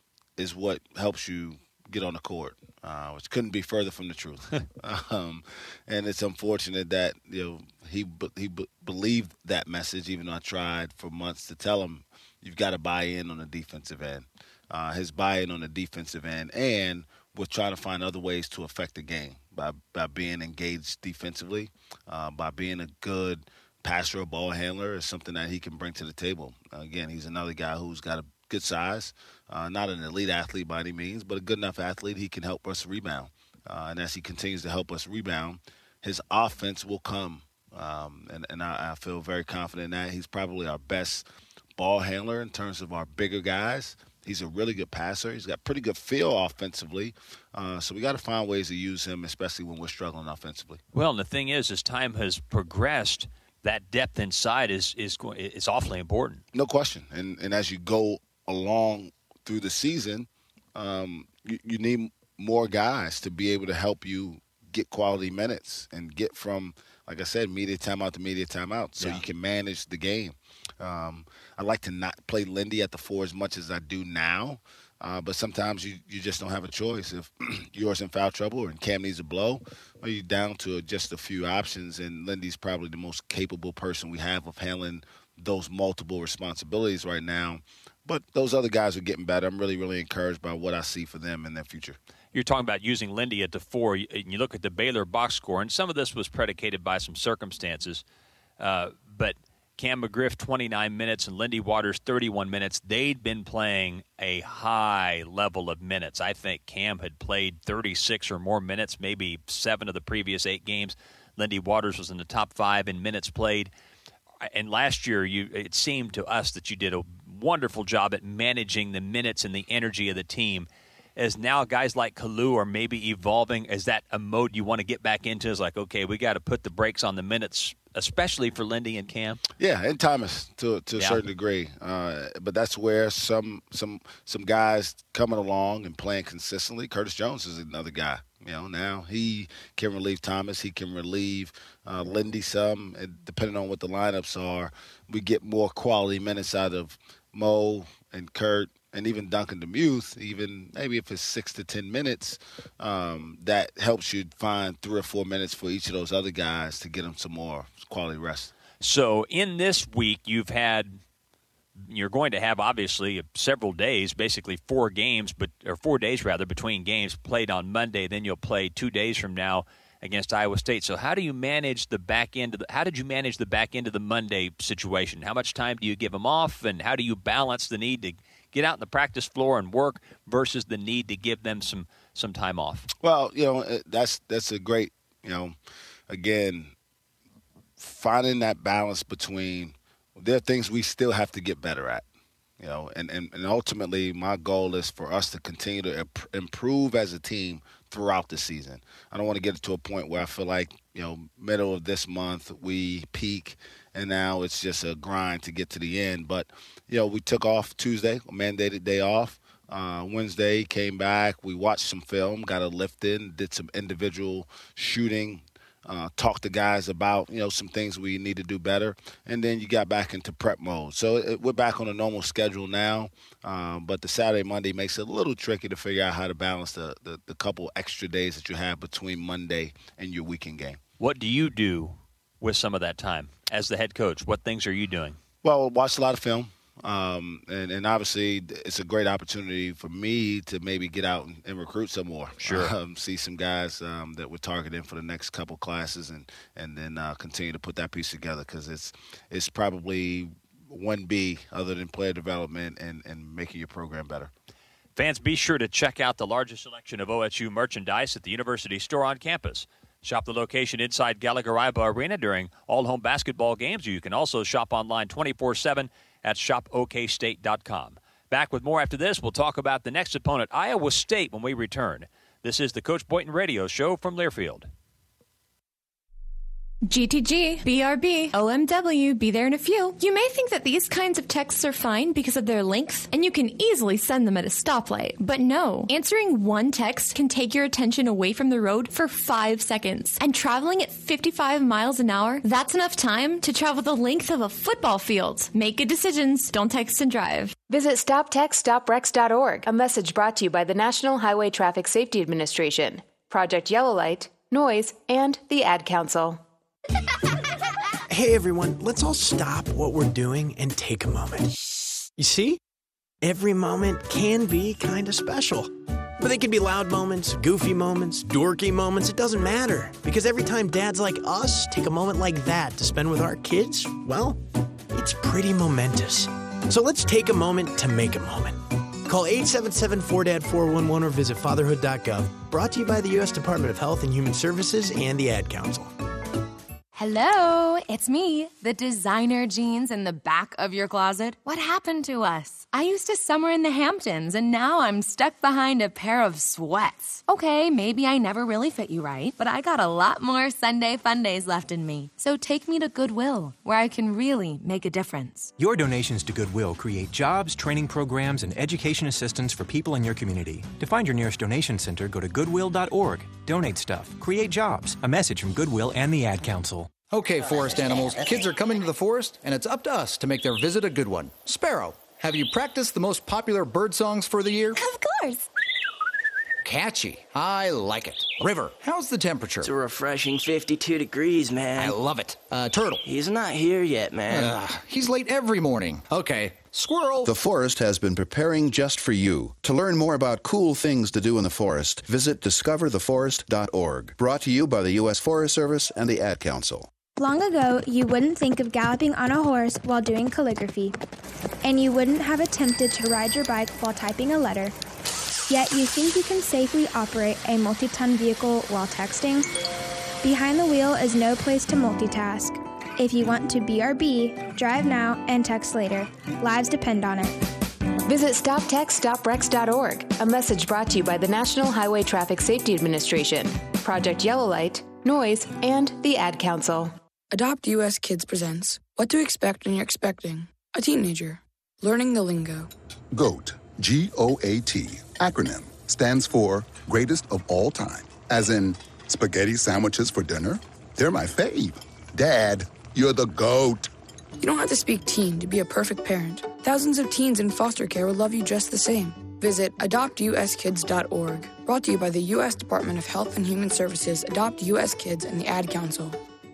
is what helps you get on the court, uh, which couldn't be further from the truth. um, and it's unfortunate that you know he he b- believed that message, even though I tried for months to tell him you've got to buy in on the defensive end. Uh, his buy-in on the defensive end, and we're trying to find other ways to affect the game by by being engaged defensively, uh, by being a good passer or ball handler is something that he can bring to the table. Uh, again, he's another guy who's got a good size, uh, not an elite athlete by any means, but a good enough athlete he can help us rebound. Uh, and as he continues to help us rebound, his offense will come. Um, and and I, I feel very confident in that. He's probably our best ball handler in terms of our bigger guys. He's a really good passer. He's got pretty good feel offensively. Uh, so we got to find ways to use him, especially when we're struggling offensively. Well, and the thing is, as time has progressed, that depth inside is is is awfully important. No question. And and as you go along through the season, um, you, you need more guys to be able to help you get quality minutes and get from, like I said, media timeout to media timeout, so yeah. you can manage the game. Um, I like to not play Lindy at the four as much as I do now, uh, but sometimes you, you just don't have a choice. If yours in foul trouble or Cam needs a blow, or you're down to just a few options, and Lindy's probably the most capable person we have of handling those multiple responsibilities right now. But those other guys are getting better. I'm really, really encouraged by what I see for them in their future. You're talking about using Lindy at the four, and you look at the Baylor box score, and some of this was predicated by some circumstances, uh, but Cam McGriff, twenty-nine minutes, and Lindy Waters, thirty-one minutes. They'd been playing a high level of minutes. I think Cam had played thirty-six or more minutes, maybe seven of the previous eight games. Lindy Waters was in the top five in minutes played. And last year, you it seemed to us that you did a wonderful job at managing the minutes and the energy of the team. As now guys like Kalu are maybe evolving, is that a mode you want to get back into? Is like, okay, we got to put the brakes on the minutes, especially for Lindy and Cam? Yeah, and Thomas to to a yeah. certain degree. Uh, but that's where some some some guys coming along and playing consistently. Curtis Jones is another guy. You know, now he can relieve Thomas. He can relieve uh, Lindy some. And depending on what the lineups are, we get more quality minutes out of Mo and Kurt and even Duncan DeMuth. Even maybe if it's six to ten minutes, um, that helps you find three or four minutes for each of those other guys to get them some more quality rest. So in this week, you've had – you're going to have, obviously, several days, basically four games, but or four days, rather, between games played on Monday. Then you'll play two days from now against Iowa State. So how do you manage the back end of the – how did you manage the back end of the Monday situation? How much time do you give them off, and how do you balance the need to get out on the practice floor and work versus the need to give them some, some time off? Well, you know, that's that's a great, you know, again, finding that balance between – there are things we still have to get better at, you know, and, and, and ultimately my goal is for us to continue to imp- improve as a team throughout the season. I don't want to get to a point where I feel like, you know, middle of this month we peak and now it's just a grind to get to the end. But, you know, we took off Tuesday, a mandated day off. Uh, Wednesday came back. We watched some film, got a lift in, did some individual shooting uh, talked to guys about, you know, some things we need to do better, and then you got back into prep mode. So it, we're back on a normal schedule now, um, but the Saturday, Monday makes it a little tricky to figure out how to balance the, the, the couple extra days that you have between Monday and your weekend game. What do you do with some of that time as the head coach? What things are you doing? Well, watch a lot of film. Um, and, and obviously it's a great opportunity for me to maybe get out and, and recruit some more. Sure. Um, see some guys um, that we're targeting for the next couple classes, and, and then uh, continue to put that piece together, because it's it's probably one B other than player development and, and making your program better. Fans, be sure to check out the largest selection of O S U merchandise at the University store on campus. Shop the location inside Gallagher-Iba Arena during all home basketball games. You can also shop online twenty-four seven at shop o k state dot com. Back with more after this. We'll talk about the next opponent, Iowa State, when we return. This is the Coach Boynton Radio Show from Learfield. G T G, B R B, O M W, be there in a few. You may think that these kinds of texts are fine because of their length, and you can easily send them at a stoplight. But no, answering one text can take your attention away from the road for five seconds. And traveling at fifty-five miles an hour, that's enough time to travel the length of a football field. Make good decisions. Don't text and drive. Visit stop text stop rex dot org. A message brought to you by the National Highway Traffic Safety Administration, Project Yellow Light, Noise, and the Ad Council. Hey everyone, let's all stop what we're doing and take a moment. You see? Every moment can be kind of special. But they can be loud moments, goofy moments, dorky moments, it doesn't matter. Because every time dads like us take a moment like that to spend with our kids, well, it's pretty momentous. So let's take a moment to make a moment. Call eight seven seven four D A D four one one or visit fatherhood dot gov. Brought to you by the U S Department of Health and Human Services and the Ad Council. Hello, it's me, the designer jeans in the back of your closet. What happened to us? I used to summer in the Hamptons, and now I'm stuck behind a pair of sweats. Okay, maybe I never really fit you right, but I got a lot more Sunday fun days left in me. So take me to Goodwill, where I can really make a difference. Your donations to Goodwill create jobs, training programs, and education assistance for people in your community. To find your nearest donation center, go to goodwill dot org. Donate stuff. Create jobs. A message from Goodwill and the Ad Council. Okay, forest animals, kids are coming to the forest, and it's up to us to make their visit a good one. Sparrow, have you practiced the most popular bird songs for the year? Of course. Catchy. I like it. River, how's the temperature? It's a refreshing fifty-two degrees, man. I love it. Uh, Turtle. He's not here yet, man. Uh, he's late every morning. Okay. Squirrel. The forest has been preparing just for you. To learn more about cool things to do in the forest, visit discover the forest dot org. Brought to you by the U S Forest Service and the Ad Council. Long ago, you wouldn't think of galloping on a horse while doing calligraphy, and you wouldn't have attempted to ride your bike while typing a letter. Yet you think you can safely operate a multi-ton vehicle while texting? Behind the wheel is no place to multitask. If you want to B R B, drive now and text later. Lives depend on it. Visit stop text stop rex dot org. A message brought to you by the National Highway Traffic Safety Administration, Project Yellow Light, Noise, and the Ad Council. Adopt U S Kids presents What to Expect When You're Expecting a Teenager. Learning the Lingo. GOAT, G O A T, acronym, stands for Greatest of All Time. As in, spaghetti sandwiches for dinner? They're my fave. Dad, you're the GOAT. You don't have to speak teen to be a perfect parent. Thousands of teens in foster care will love you just the same. Visit adopt u s kids dot org. Brought to you by the U S Department of Health and Human Services, Adopt U S Kids, and the Ad Council.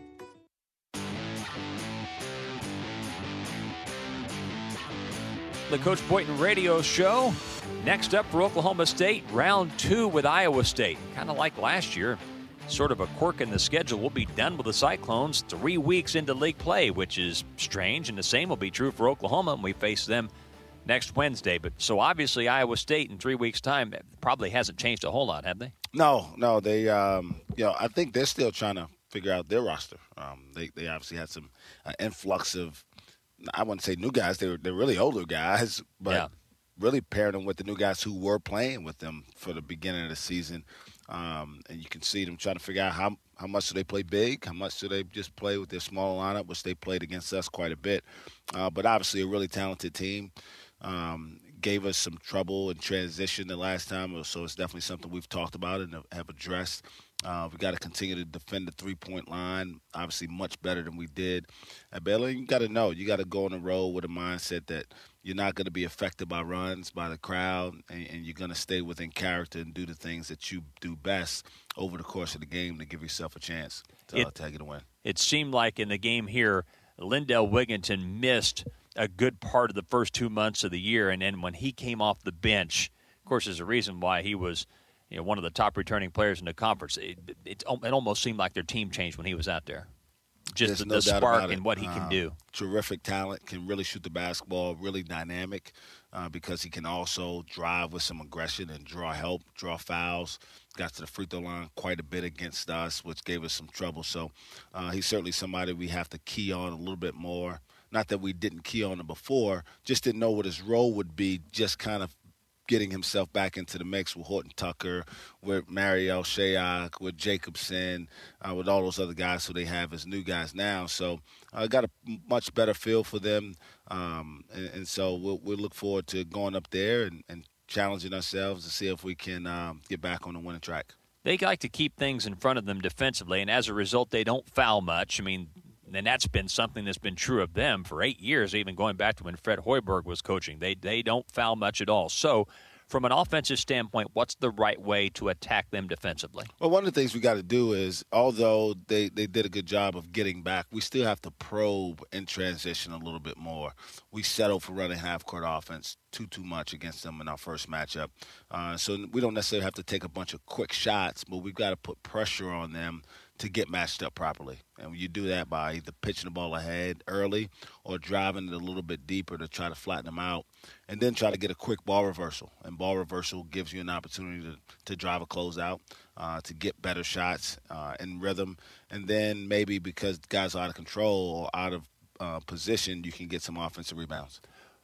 The Coach Boynton Radio Show. Next up for Oklahoma State, round two with Iowa State. Kind of like last year, sort of a quirk in the schedule. We'll be done with the Cyclones three weeks into league play, which is strange, and the same will be true for Oklahoma when we face them next Wednesday. But so obviously Iowa State in three weeks' time probably hasn't changed a whole lot, have they? No, no. They, um, you know, I think they're still trying to figure out their roster. Um, they, they obviously had some uh, influx of, I wouldn't say new guys. They're they're really older guys, but yeah. really pairing them with the new guys who were playing with them for the beginning of the season. Um, and you can see them trying to figure out how how much do they play big, how much do they just play with their small lineup, which they played against us quite a bit. Uh, but obviously a really talented team. Um, gave us some trouble in transition the last time, so it's definitely something we've talked about and have addressed. Uh, we got to continue to defend the three-point line, obviously much better than we did at Baylor. You got to know, you got to go on the road with a mindset that you're not going to be affected by runs, by the crowd, and, and you're going to stay within character and do the things that you do best over the course of the game to give yourself a chance to it, uh, take it a win. It seemed like in the game here, Lindell Wigginton missed a good part of the first two months of the year, and then when he came off the bench, of course, there's a reason why he was – you know, one of the top returning players in the conference. It, it, it almost seemed like their team changed when he was out there. Just the, no the spark and it. what he uh, can do. Terrific talent, can really shoot the basketball, really dynamic uh, because he can also drive with some aggression and draw help, draw fouls. Got to the free throw line quite a bit against us, which gave us some trouble. So uh, he's certainly somebody we have to key on a little bit more. Not that we didn't key on him before, just didn't know what his role would be, just kind of getting himself back into the mix with Horton Tucker, with Mariel Shayok, with Jacobson, uh, with all those other guys who they have as new guys now. So I uh, got a much better feel for them. Um, and, and so we'll, we'll look forward to going up there and, and challenging ourselves to see if we can um, get back on the winning track. They like to keep things in front of them defensively, and as a result, they don't foul much. I mean, and that's been something that's been true of them for eight years, even going back to when Fred Hoiberg was coaching. They they don't foul much at all. So from an offensive standpoint, what's the right way to attack them defensively? Well, one of the things we got to do is, although they, they did a good job of getting back, we still have to probe in transition a little bit more. We settled for running half-court offense too, too much against them in our first matchup. Uh, so we don't necessarily have to take a bunch of quick shots, but we've got to put pressure on them to get matched up properly. And you do that by either pitching the ball ahead early or driving it a little bit deeper to try to flatten them out, and then try to get a quick ball reversal. And ball reversal gives you an opportunity to, to drive a closeout, uh, to get better shots uh, in rhythm. And then maybe because guys are out of control or out of uh, position, you can get some offensive rebounds.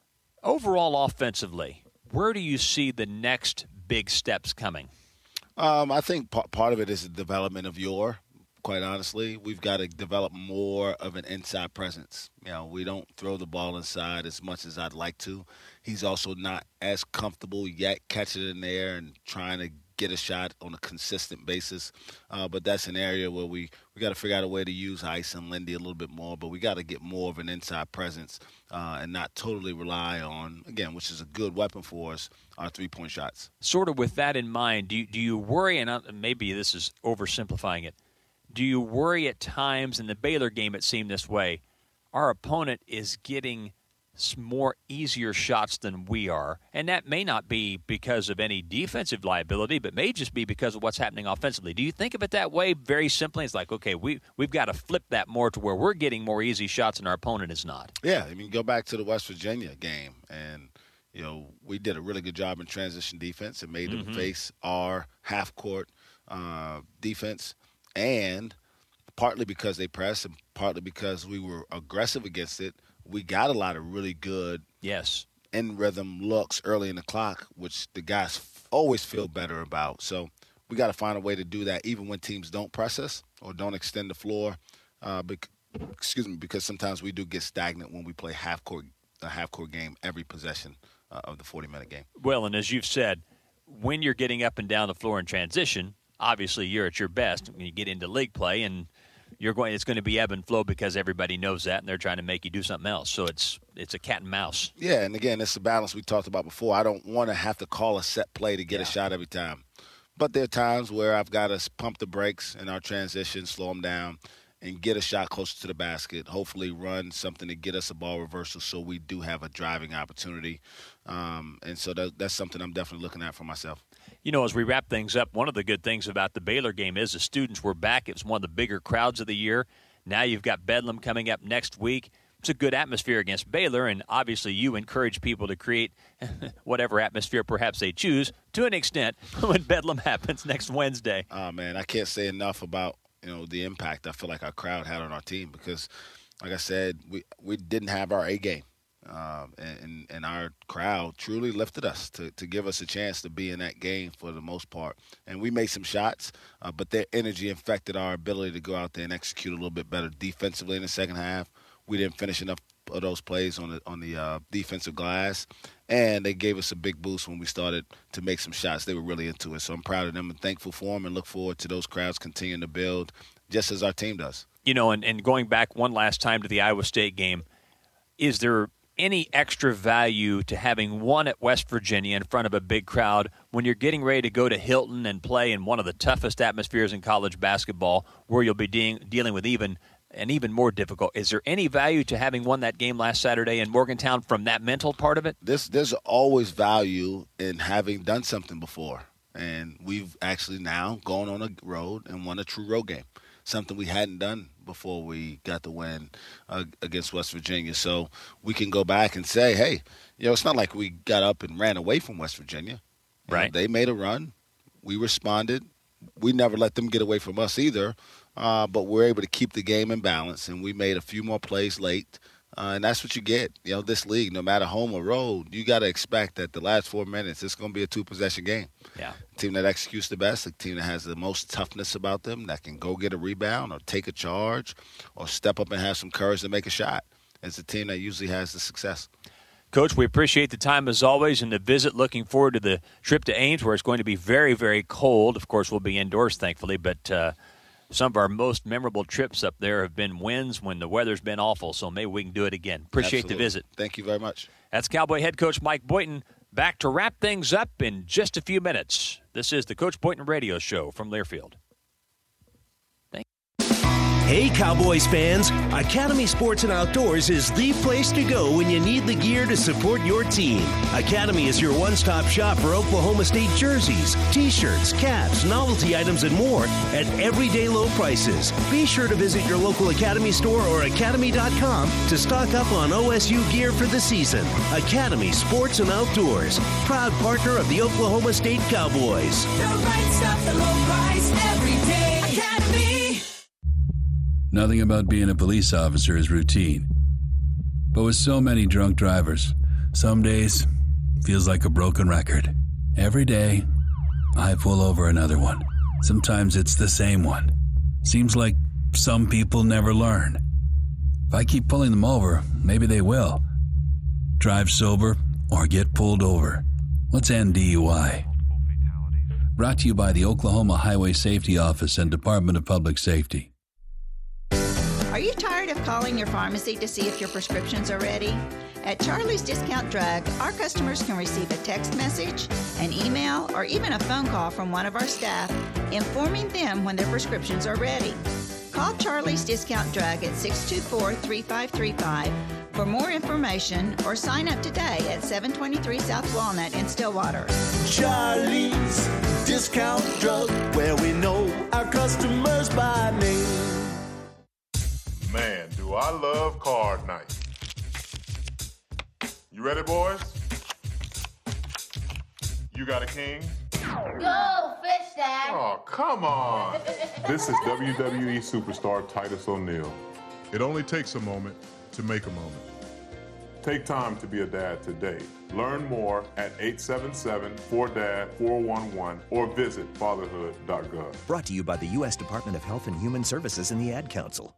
Overall offensively, where do you see the next big steps coming? Um, I think p- part of it is the development of your – quite honestly. We've got to develop more of an inside presence. You know, we don't throw the ball inside as much as I'd like to. He's also not as comfortable yet catching it in there and trying to get a shot on a consistent basis. Uh, but that's an area where we, we got to figure out a way to use Ice and Lindy a little bit more. But we got to get more of an inside presence uh, and not totally rely on, again, which is a good weapon for us, our three-point shots. Sort of with that in mind, do you, do you worry, and maybe this is oversimplifying it, do you worry at times, in the Baylor game it seemed this way, our opponent is getting more easier shots than we are, and that may not be because of any defensive liability, but may just be because of what's happening offensively. Do you think of it that way very simply? It's like, okay, we, we've got to flip that more to where we're getting more easy shots and our opponent is not. Yeah, I mean, go back to the West Virginia game, and you know, we did a really good job in transition defense and made mm-hmm. them face our half-court uh, defense. And partly because they pressed and partly because we were aggressive against it, we got a lot of really good yes in-rhythm looks early in the clock, which the guys f- always feel better about. So we got to find a way to do that even when teams don't press us or don't extend the floor. Uh, bec- excuse me, because sometimes we do get stagnant when we play half-court, a half-court game every possession uh, of the forty-minute game. Well, and as you've said, when you're getting up and down the floor in transition, obviously you're at your best when you get into league play, and you're going. It's going to be ebb and flow because everybody knows that, and they're trying to make you do something else. So it's it's a cat and mouse. Yeah, and again, it's the balance we talked about before. I don't want to have to call a set play to get yeah. a shot every time. But there are times where I've got to pump the brakes in our transition, slow them down, and get a shot closer to the basket, hopefully run something to get us a ball reversal so we do have a driving opportunity. Um, and so that, that's something I'm definitely looking at for myself. You know, as we wrap things up, one of the good things about the Baylor game is the students were back. It was one of the bigger crowds of the year. Now you've got Bedlam coming up next week. It's a good atmosphere against Baylor, and obviously you encourage people to create whatever atmosphere perhaps they choose to an extent when Bedlam happens next Wednesday. Oh, man, I can't say enough about, you know, the impact I feel like our crowd had on our team because, like I said, we, we didn't have our A game. Um, and, and our crowd truly lifted us to, to give us a chance to be in that game for the most part. And we made some shots, uh, but their energy infected our ability to go out there and execute a little bit better defensively in the second half. We didn't finish enough of those plays on the on the uh, defensive glass, and they gave us a big boost when we started to make some shots. They were really into it, so I'm proud of them and thankful for them, and look forward to those crowds continuing to build, just as our team does. You know, and, and going back one last time to the Iowa State game, is there any extra value to having one at West Virginia in front of a big crowd when you're getting ready to go to Hilton and play in one of the toughest atmospheres in college basketball, where you'll be de- dealing with even and even more difficult? Is there any value to having won that game last Saturday in Morgantown from that mental part of it? This, there's always value in having done something before, and we've actually now gone on a road and won a true road game, something we hadn't done before we got the win uh, against West Virginia. So we can go back and say, hey, you know, it's not like we got up and ran away from West Virginia. You right. know, they made a run. We responded. We never let them get away from us either, uh, but we're able to keep the game in balance, and we made a few more plays late. Uh, and that's what you get. You know, this league, no matter home or road, you got to expect that the last four minutes, it's going to be a two-possession game. Yeah. The team that executes the best, the team that has the most toughness about them, that can go get a rebound or take a charge or step up and have some courage to make a shot, is the team that usually has the success. Coach, we appreciate the time as always and the visit. Looking forward to the trip to Ames, where it's going to be very, very cold. Of course, we'll be indoors, thankfully, but uh, some of our most memorable trips up there have been wins when the weather's been awful, so maybe we can do it again. Appreciate Absolutely. the visit. Thank you very much. That's Cowboy head coach Mike Boynton. Back to wrap things up in just a few minutes. This is the Coach Boynton Radio Show from Learfield. Hey, Cowboys fans, Academy Sports and Outdoors is the place to go when you need the gear to support your team. Academy is your one-stop shop for Oklahoma State jerseys, t-shirts, caps, novelty items, and more at everyday low prices. Be sure to visit your local Academy store or academy dot com to stock up on O S U gear for the season. Academy Sports and Outdoors, proud partner of the Oklahoma State Cowboys. The right stuff, the low price, every day. Academy. Nothing about being a police officer is routine. But with so many drunk drivers, some days feels like a broken record. Every day, I pull over another one. Sometimes it's the same one. Seems like some people never learn. If I keep pulling them over, maybe they will. Drive sober or get pulled over. Let's end D U I. Brought to you by the Oklahoma Highway Safety Office and Department of Public Safety. Are you tired of calling your pharmacy to see if your prescriptions are ready? At Charlie's Discount Drug, our customers can receive a text message, an email, or even a phone call from one of our staff informing them when their prescriptions are ready. Call Charlie's Discount Drug at six two four, three five three five for more information, or sign up today at seven twenty-three South Walnut in Stillwater. Charlie's Discount Drug, where we know our customers by name. Man, do I love card night. You ready, boys? You got a king? Go, fish dad. Oh, come on. This is W W E superstar Titus O'Neil. It only takes a moment to make a moment. Take time to be a dad today. Learn more at eight seven seven, four D A D, four one one or visit fatherhood dot gov. Brought to you by the U S Department of Health and Human Services and the Ad Council.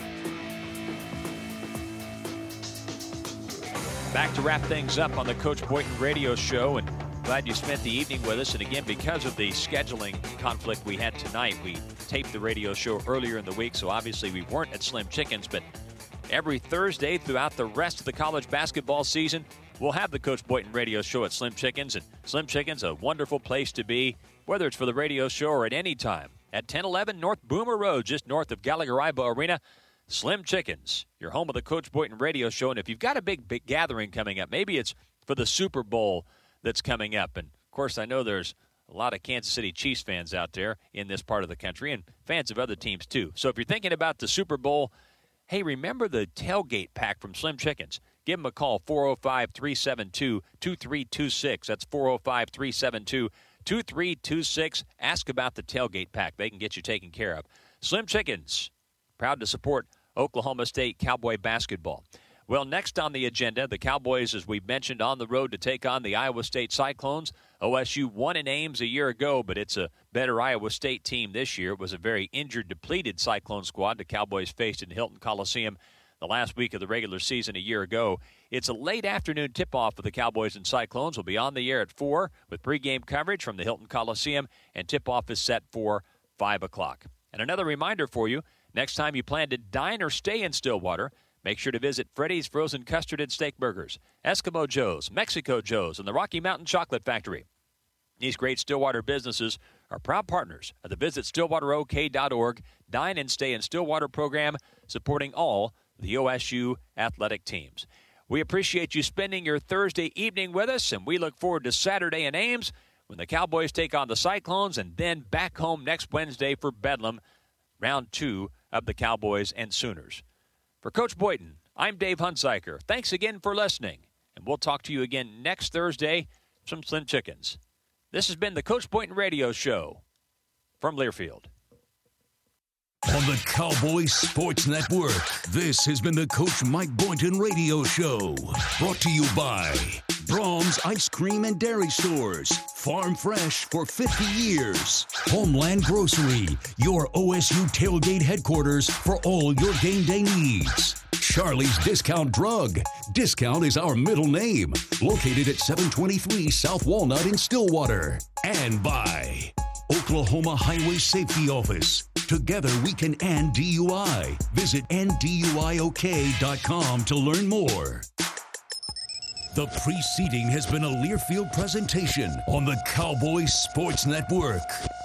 Back to wrap things up on the Coach Boynton Radio Show, and glad you spent the evening with us. And again, because of the scheduling conflict we had tonight, we taped the radio show earlier in the week, so obviously we weren't at Slim Chickens, but every Thursday throughout the rest of the college basketball season, we'll have the Coach Boynton Radio Show at Slim Chickens. And Slim Chickens, a wonderful place to be, whether it's for the radio show or at any time. At ten eleven North Boomer Road, just north of Gallagher-Iba Arena, Slim Chickens, your home of the Coach Boynton Radio Show. And if you've got a big, big gathering coming up, maybe it's for the Super Bowl that's coming up. And, of course, I know there's a lot of Kansas City Chiefs fans out there in this part of the country and fans of other teams, too. So if you're thinking about the Super Bowl, hey, remember the tailgate pack from Slim Chickens. Give them a call, four oh five, three seven two, two three two six. That's four oh five, three seven two, two three two six. Ask about the tailgate pack. They can get you taken care of. Slim Chickens, proud to support Oklahoma State Cowboy basketball. Well, next on the agenda, the Cowboys, as we mentioned, on the road to take on the Iowa State Cyclones. O S U won in Ames a year ago, but it's a better Iowa State team this year. It was a very injured, depleted Cyclone squad the Cowboys faced in Hilton Coliseum the last week of the regular season a year ago. It's a late afternoon tip-off for the Cowboys and Cyclones. We'll be on the air at four with pregame coverage from the Hilton Coliseum, and tip-off is set for five o'clock. And another reminder for you, next time you plan to dine or stay in Stillwater, make sure to visit Freddy's Frozen Custard and Steak Burgers, Eskimo Joe's, Mexico Joe's, and the Rocky Mountain Chocolate Factory. These great Stillwater businesses are proud partners of the Visit Stillwater O K dot org Dine and Stay in Stillwater program, supporting all the O S U athletic teams. We appreciate you spending your Thursday evening with us, and we look forward to Saturday in Ames when the Cowboys take on the Cyclones, and then back home next Wednesday for Bedlam, round two of the Cowboys and Sooners. For Coach Boynton, I'm Dave Hunziker. Thanks again for listening, and we'll talk to you again next Thursday from Slim Chickens. This has been the Coach Boynton Radio Show from Learfield. On the Cowboys Sports Network, this has been the Coach Mike Boynton Radio Show. Brought to you by Brahms Ice Cream and Dairy Stores. Farm fresh for fifty years. Homeland Grocery, your O S U tailgate headquarters for all your game day needs. Charlie's Discount Drug. Discount is our middle name. Located at seven twenty-three South Walnut in Stillwater. And by Oklahoma Highway Safety Office. Together we can end D U I. Visit N D U I O K dot com to learn more. The preceding has been a Learfield presentation on the Cowboys Sports Network.